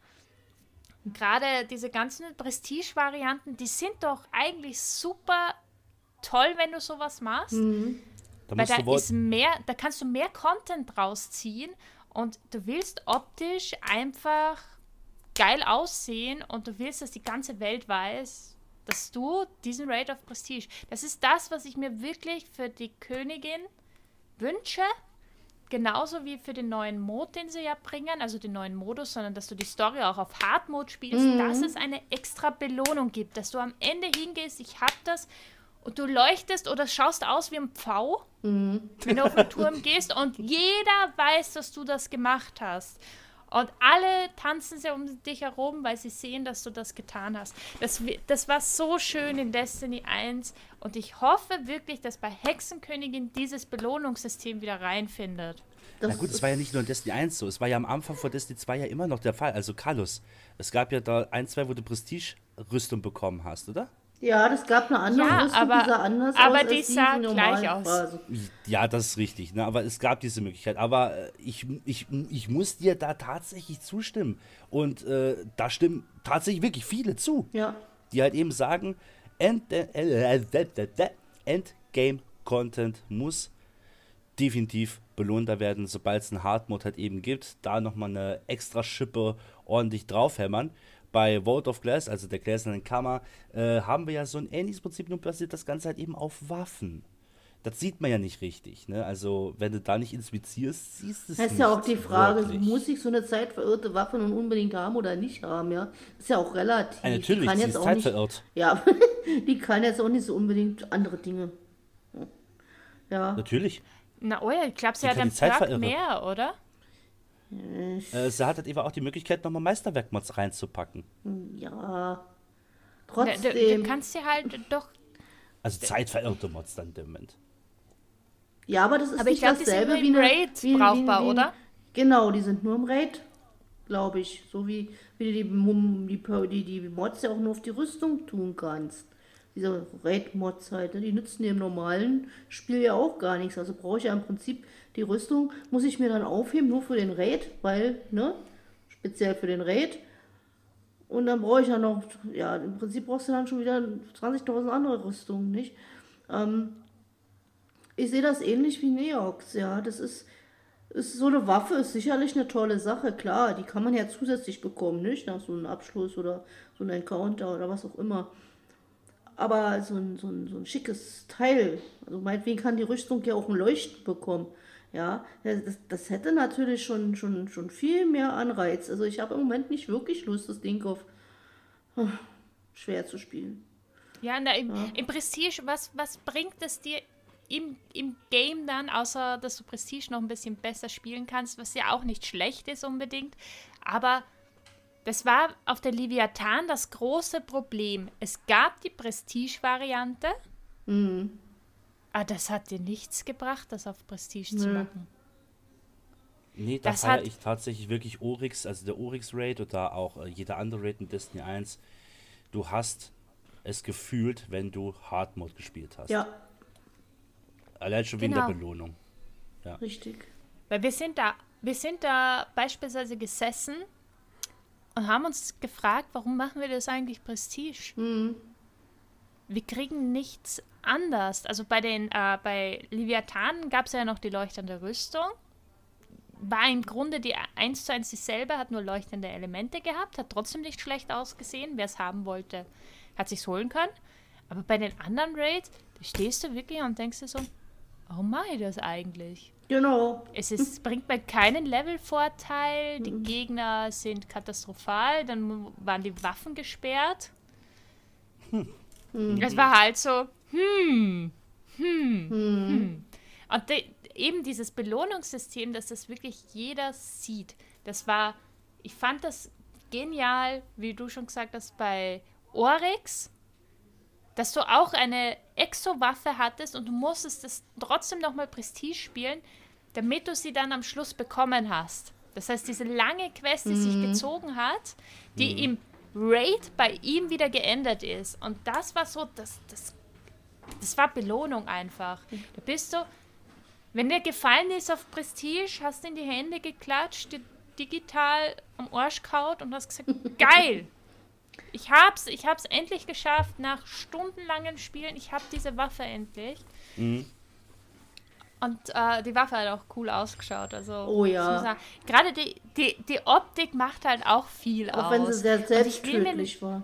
Gerade diese ganzen Prestige-Varianten, die sind doch eigentlich super toll, wenn du sowas machst. Da Weil musst da du wohl, ist mehr, da kannst du mehr Content draus ziehen und du willst optisch einfach geil aussehen und du willst, dass die ganze Welt weiß, dass du diesen Raid of Prestige, das ist das, was ich mir wirklich für die Königin wünsche, genauso wie für den neuen Mode, den sie ja bringen, also den neuen Modus, sondern dass du die Story auch auf Hard Mode spielst, dass es eine extra Belohnung gibt, dass du am Ende hingehst, ich hab das und du leuchtest oder schaust aus wie ein Pfau, wenn du auf den Turm gehst und jeder weiß, dass du das gemacht hast. Und alle tanzen sie um dich herum, weil sie sehen, dass du das getan hast. Das, das war so schön in Destiny eins und ich hoffe wirklich, dass bei Hexenkönigin dieses Belohnungssystem wieder reinfindet. na gut, es war ja nicht nur in Destiny eins so, es war ja am Anfang von Destiny zwei ja immer noch der Fall. Also Carlos, es gab ja da ein, zwei, wo du Prestige-Rüstung bekommen hast, oder? Ja, das gab eine andere Ja, Rüstung, aber- die sah anders aber aus die als sah die gleich normalen aus. Phase. Ja, das ist richtig, ne? Aber es gab diese Möglichkeit. Aber äh, ich, ich, ich muss dir da tatsächlich zustimmen. Und äh, da stimmen tatsächlich wirklich viele zu, Ja. die halt eben sagen, End, äh, äh, äh, äh, äh, Endgame-Content muss definitiv belohnter werden, sobald es einen Hard-Mode halt eben gibt. Da nochmal eine extra Schippe ordentlich draufhämmern. Bei Vault of Glass, also der gläsernen Kammer, äh, haben wir ja so ein ähnliches Prinzip, nur basiert das Ganze halt eben auf Waffen. Das sieht man ja nicht richtig, ne? Also, wenn du da nicht inspizierst, siehst du es Das nicht. ist ja auch die Frage, wirklich. muss ich so eine zeitverirrte Waffe nun unbedingt haben oder nicht haben, ja? Das ist ja auch relativ. Ja, Die natürlich, kann sie jetzt ist auch nicht, zeitverirrt. ja, die kann jetzt auch nicht so unbedingt andere Dinge. Ja, Natürlich. Na oh ja, ich glaube, sie Die hat kann einen die Zeit Perk verirren. mehr, oder? Äh, sie hat halt eben auch die Möglichkeit, nochmal Meisterwerk-Mods reinzupacken. ja. Na, Du, Trotzdem. du kannst sie halt doch. Also zeitverirrte Mods dann in dem Moment. Ja, aber das ist Aber ich nicht glaube, die sind dasselbe nur wie im eine... Raid wie, brauchbar, wie, wie, oder? Genau, die sind nur im Raid, glaube ich. So wie, wie du die, Mum- die, die, die Mods ja auch nur auf die Rüstung tun kannst. Diese Raid-Mods halt, ne? Die nützen dir im normalen Spiel ja auch gar nichts. Also brauche ich ja im Prinzip die Rüstung, muss ich mir dann aufheben, nur für den Raid, weil, ne, speziell für den Raid. Und dann brauche ich ja noch, ja, im Prinzip brauchst du dann schon wieder zwanzigtausend andere Rüstungen, nicht? Ähm, ich sehe das ähnlich wie Neox, ja. Das ist, ist so eine Waffe, ist sicherlich eine tolle Sache, klar. Die kann man ja zusätzlich bekommen, nicht? Nach so einem Abschluss oder so einem Encounter oder was auch immer. Aber so ein, so ein, so ein schickes Teil, also meinetwegen kann die Rüstung ja auch ein Leuchten bekommen. Ja, das, das hätte natürlich schon, schon, schon viel mehr Anreiz. Also ich habe im Moment nicht wirklich Lust, das Ding auf schwer zu spielen. Ja, na, im, Ja. im Prestige, was, was bringt es dir im, im Game dann, außer dass du Prestige noch ein bisschen besser spielen kannst, was ja auch nicht schlecht ist unbedingt, aber das war auf der Leviathan das große Problem. Es gab die Prestige-Variante, Mhm. aber das hat dir nichts gebracht, das auf Prestige zu Nö. machen. Nee, da Das feiere hat- ich tatsächlich wirklich Oryx, also der Oryx-Raid oder auch äh, jeder andere Raid in Destiny eins. Du hast es gefühlt, wenn du Hard Mode gespielt hast. Ja, Allein schon wegen der Genau. Belohnung. richtig. Weil wir sind da, wir sind da beispielsweise gesessen und haben uns gefragt, warum machen wir das eigentlich Prestige? Mhm. Wir kriegen nichts anders. Also bei den, äh, bei Leviathan gab es ja noch die leuchtende Rüstung. War im Grunde die eins zu eins dieselbe, hat nur leuchtende Elemente gehabt, hat trotzdem nicht schlecht ausgesehen. Wer es haben wollte, hat sich's holen können. Aber bei den anderen Raids, da stehst du wirklich und denkst dir so, warum mache ich das eigentlich? Genau. Es ist, bringt mir keinen Levelvorteil, die Gegner sind katastrophal, dann waren die Waffen gesperrt. Es war halt so, hm, hm, hm. Und de, eben dieses Belohnungssystem, dass das wirklich jeder sieht, das war, ich fand das genial, wie du schon gesagt hast, bei Oryx, dass du auch eine Exo-Waffe hattest und du musstest das trotzdem nochmal Prestige spielen, damit du sie dann am Schluss bekommen hast. Das heißt, diese lange Quest, die sich gezogen hat, die im Raid bei ihm wieder geändert ist. Und das war so, das, das, das war Belohnung einfach. Da bist du, wenn dir gefallen ist auf Prestige, hast du in die Hände geklatscht, dir digital am Arsch kaut und hast gesagt, geil! Ich hab's, ich hab's endlich geschafft, nach stundenlangen Spielen, ich hab diese Waffe endlich. Mhm. Und äh, die Waffe hat auch cool ausgeschaut. Also, Oh ja. muss man sagen. Gerade die, die, die Optik macht halt auch viel Auch aus. wenn sie sehr Und ich will mir, selbsttödlich war.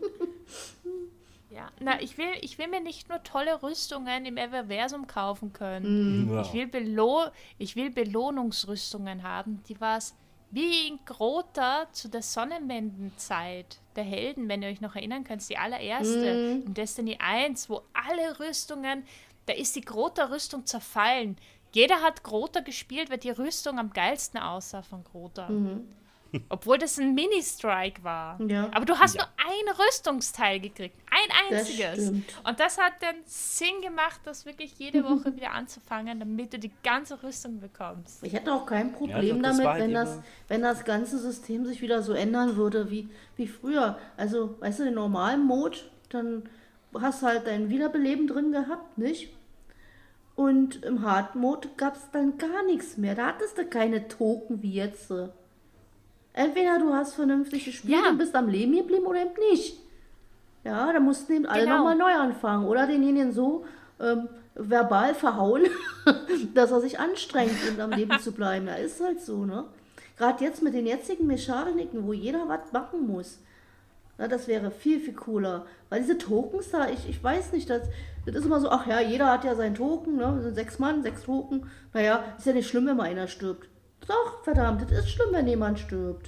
ja, na, ich will, ich will mir nicht nur tolle Rüstungen im Everversum kaufen können. Mhm. Ja. Ich will, Belo ich will Belohnungsrüstungen haben, die was wie in Grota zu der Sonnenwendenzeit der Helden, wenn ihr euch noch erinnern könnt, die allererste Mhm. in Destiny eins, wo alle Rüstungen, da ist die Grota-Rüstung zerfallen. Jeder hat Grota gespielt, weil die Rüstung am geilsten aussah von Grota. Obwohl das ein Mini-Strike war. Ja. Aber du hast Ja. nur ein Rüstungsteil gekriegt. Ein Das einziges. stimmt. Und das hat dann Sinn gemacht, das wirklich jede Woche wieder anzufangen, damit du die ganze Rüstung bekommst. Ich hätte auch kein Problem Ja, das damit, war halt wenn das, immer- wenn das ganze System sich wieder so ändern würde wie, wie früher. Also, weißt du, den normalen Mode, dann hast du halt dein Wiederbeleben drin gehabt, nicht? Und im Hard Mode gab es dann gar nichts mehr. Da hattest du keine Token wie jetzt. äh. Entweder du hast vernünftig gespielt Ja. und bist am Leben geblieben oder eben nicht. Ja, da mussten eben alle Genau. nochmal neu anfangen. Oder denjenigen so ähm, verbal verhauen, dass er sich anstrengt, um am Leben zu bleiben. Ja, ist halt so, ne? Gerade jetzt mit den jetzigen Mechaniken, wo jeder was machen muss. Ja, das wäre viel, viel cooler. Weil diese Tokens da, ich, ich weiß nicht, das, das ist immer so, ach ja, jeder hat ja seinen Token, ne? Das sind sechs Mann, sechs Token. Naja, ist ja nicht schlimm, wenn mal einer stirbt. Doch, verdammt, das ist schlimm, wenn jemand stirbt.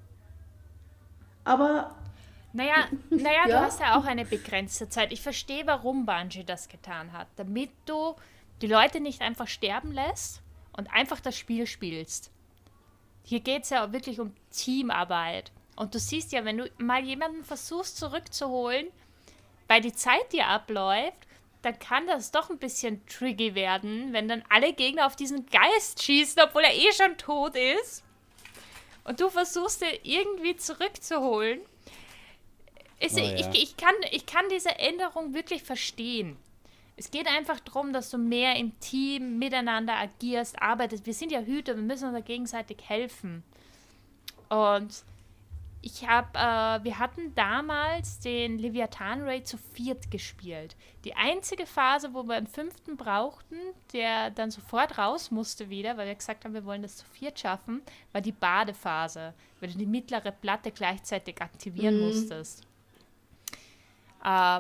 Aber Naja, naja Ja. du hast ja auch eine begrenzte Zeit. Ich verstehe, warum Bungie das getan hat. Damit du die Leute nicht einfach sterben lässt und einfach das Spiel spielst. Hier geht es ja wirklich um Teamarbeit. Und du siehst ja, wenn du mal jemanden versuchst zurückzuholen, weil die Zeit dir abläuft, dann kann das doch ein bisschen tricky werden, wenn dann alle Gegner auf diesen Geist schießen, obwohl er eh schon tot ist. Und du versuchst ihn irgendwie zurückzuholen. Ist, Oh, ich, ja. ich, kann, ich kann diese Änderung wirklich verstehen. Es geht einfach darum, dass du mehr im Team miteinander agierst, arbeitest. Wir sind ja Hüter, wir müssen uns gegenseitig helfen. Und ich habe, äh, wir hatten damals den Leviathan-Raid zu viert gespielt. Die einzige Phase, wo wir einen fünften brauchten, der dann sofort raus musste wieder, weil wir gesagt haben, wir wollen das zu viert schaffen, war die Badephase, weil du die mittlere Platte gleichzeitig aktivieren Mhm. musstest. Äh,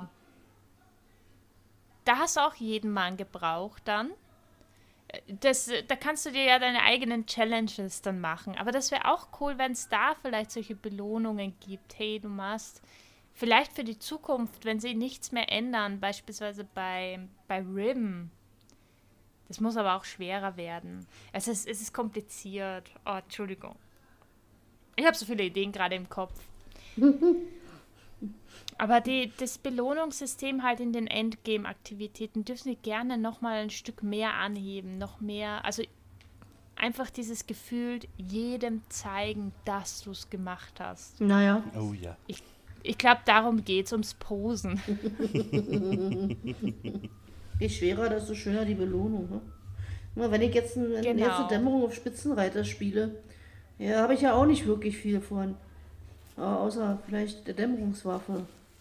da hast du auch jeden Mann gebraucht dann. Das, da kannst du dir ja deine eigenen Challenges dann machen. Aber das wäre auch cool, wenn es da vielleicht solche Belohnungen gibt. Hey, du machst vielleicht für die Zukunft, wenn sie nichts mehr ändern, beispielsweise bei, bei Rim. Das muss aber auch schwerer werden. Es ist, es ist kompliziert. Oh, Entschuldigung. Ich habe so viele Ideen gerade im Kopf. Aber die, das Belohnungssystem halt in den Endgame-Aktivitäten dürfen die gerne nochmal ein Stück mehr anheben, noch mehr, also einfach dieses Gefühl, jedem zeigen, dass du es gemacht hast. Naja. Oh ja. Ich glaube, darum geht es, ums Posen. Je schwerer, desto schöner die Belohnung. Ne? Immer wenn ich jetzt eine, Genau. jetzt eine Dämmerung auf Spitzenreiter spiele, ja, habe ich ja auch nicht wirklich viel von. Äh, außer vielleicht der Dämmerungswaffe.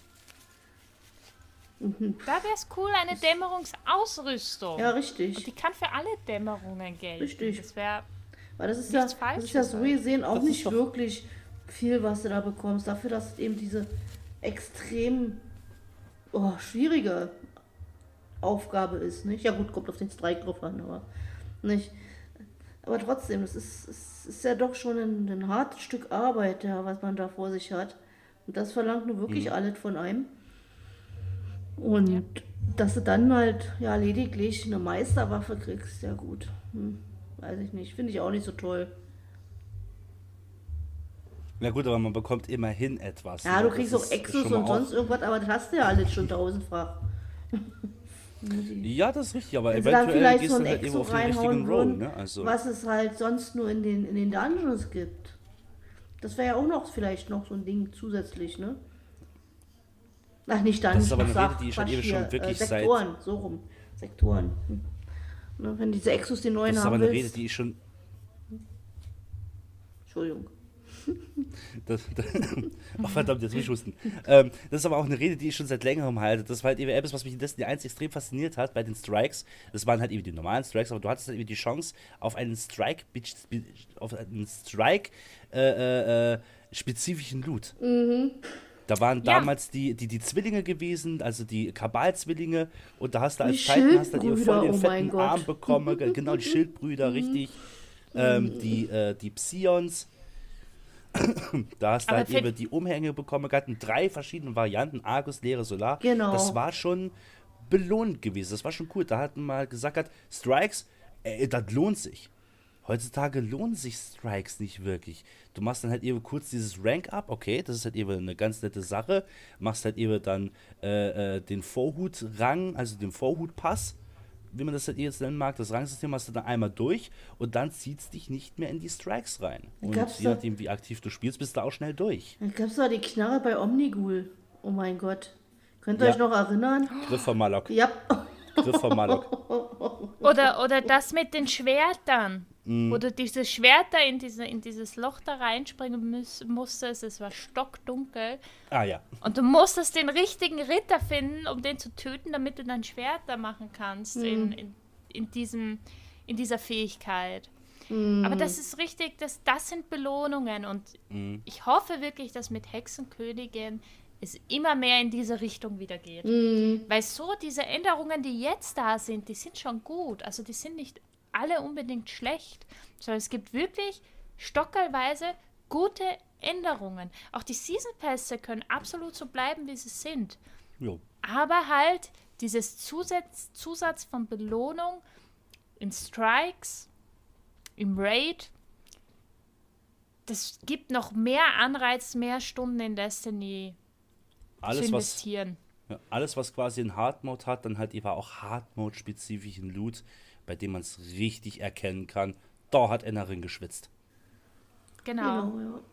Da wäre es cool, eine Dämmerungsausrüstung. Ja, Und richtig. die kann für alle Dämmerungen gelten. Richtig. Das wäre Weil das ist ja, nichts das ist ja Falsches so halt. gesehen auch Das ist nicht doch- wirklich viel, was du da bekommst. Dafür, dass es eben diese extrem oh, schwierige Aufgabe ist, nicht? Ja gut, kommt auf den Strike drauf an, aber nicht. Aber trotzdem, das ist, es ist ja doch schon ein, ein hartes Stück Arbeit, ja, was man da vor sich hat. Und das verlangt nur wirklich alles von einem. Und dass du dann halt ja lediglich eine Meisterwaffe kriegst, ja gut. Hm, weiß ich nicht. Finde ich auch nicht so toll. Na gut, aber man bekommt immerhin etwas. Ja, ne? du Das kriegst ist- auch ist Exos schon mal und auch- sonst irgendwas, aber das hast du ja alles schon tausendfach. Ja, das ist richtig, aber Wenn sie dann eventuell vielleicht gehst so du ein halt eben Exo auf den richtigen reinhauen Roll, würden, ne? Also, was es halt sonst nur in den, in den Dungeons gibt. Das wäre ja auch noch vielleicht noch so ein Ding zusätzlich, ne? Ach, nicht Dungeons, Das ist aber eine sag, Rede, die ich schon Quatsch ewig schon hier, wirklich äh, seit- Sektoren, so rum. Sektoren. Hm. Ne, wenn diese Exos den neuen das ist aber haben eine Rede, willst. die ich schon. Entschuldigung. Das, das, oh, verdammt, jetzt muss ich husten. Ähm, das ist aber auch eine Rede, die ich schon seit längerem halte. Das war halt eben etwas, was mich in Destiny eins extrem fasziniert hat bei den Strikes. Das waren halt eben die normalen Strikes, aber du hattest halt eben die Chance auf einen Strike, auf einen Strike äh, äh, äh, spezifischen Loot. Da waren Ja. damals die, die, die Zwillinge gewesen, also die Kabal-Zwillinge, und da hast du Die als Titan hast du dann eben voll den Schildbrüder, oh mein fetten Gott. Arm bekommen, ge- genau, die Schildbrüder, richtig. Ähm, die, äh, die Psions. Da hast du Aber halt find- eben die Umhänge bekommen gehabt, in drei verschiedenen Varianten, Argus, Leere, Solar. Genau. Das war schon belohnt gewesen, das war schon cool. Da hatten mal gesagt, hat, Strikes, ey, das lohnt sich. Heutzutage lohnen sich Strikes nicht wirklich. Du machst dann halt eben kurz dieses Rank-Up, okay, das ist halt eben eine ganz nette Sache. Machst halt eben dann äh, äh, den Vorhut-Rang, also den Vorhut-Pass, wie man das halt jetzt nennen mag. Das Rangsystem hast du dann einmal durch und dann zieht es dich nicht mehr in die Strikes rein. Und Gab's je da- nachdem, wie aktiv du spielst, bist du auch schnell durch. Dann gab es doch die Knarre bei Omnigul. Oh mein Gott. Könnt ihr Ja. euch noch erinnern? Griff vom Malok. Ja. Griff vom Malok. Oder, oder das mit den Schwertern. Mhm. Wo du diese Schwerter in, diese, in dieses Loch da reinspringen muss, musstest. Es war stockdunkel. Ah ja. Und du musstest den richtigen Ritter finden, um den zu töten, damit du dein Schwert da machen kannst in, in, in, diesem, in dieser Fähigkeit. Aber das ist richtig, das, das sind Belohnungen. Und ich hoffe wirklich, dass mit Hexenkönigin es immer mehr in diese Richtung wieder geht. Weil so diese Änderungen, die jetzt da sind, die sind schon gut. Also die sind nicht alle unbedingt schlecht, sondern es gibt wirklich stockerweise gute Änderungen. Auch die Season-Pässe können absolut so bleiben, wie sie sind. Jo. Aber halt dieses Zusatz, Zusatz von Belohnung in Strikes, im Raid, das gibt noch mehr Anreiz, mehr Stunden in Destiny zu Alles, was, investieren. Ja, alles, was quasi einen Hard-Mode hat, dann halt eben auch Hard-Mode-spezifischen Loot, bei dem man es richtig erkennen kann. Da hat Ennerin geschwitzt. Genau. Genau, ja.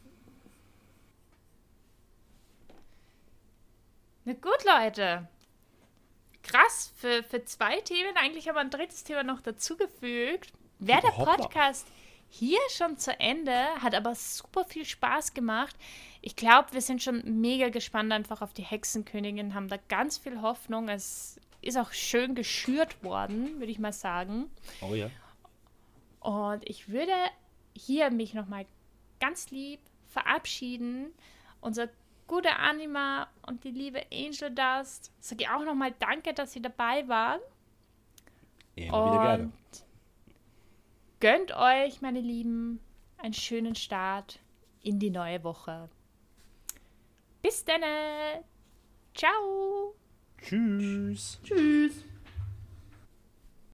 Na gut, Leute. Krass, für, für zwei Themen, eigentlich haben wir ein drittes Thema noch dazugefügt. Wäre der Hoppla. Podcast hier schon zu Ende, hat aber super viel Spaß gemacht. Ich glaube, wir sind schon mega gespannt einfach auf die Hexenkönigin, haben da ganz viel Hoffnung. Es ist auch schön geschürt worden, würde ich mal sagen. Oh ja. Und ich würde hier mich nochmal ganz lieb verabschieden. Unser gute Anima und die liebe Angel Dust. Sage ich auch nochmal danke, dass Sie dabei waren. Immer wieder gerne. Und gönnt euch, meine Lieben, einen schönen Start in die neue Woche. Bis dann. Ciao. Tschüss. Tschüss.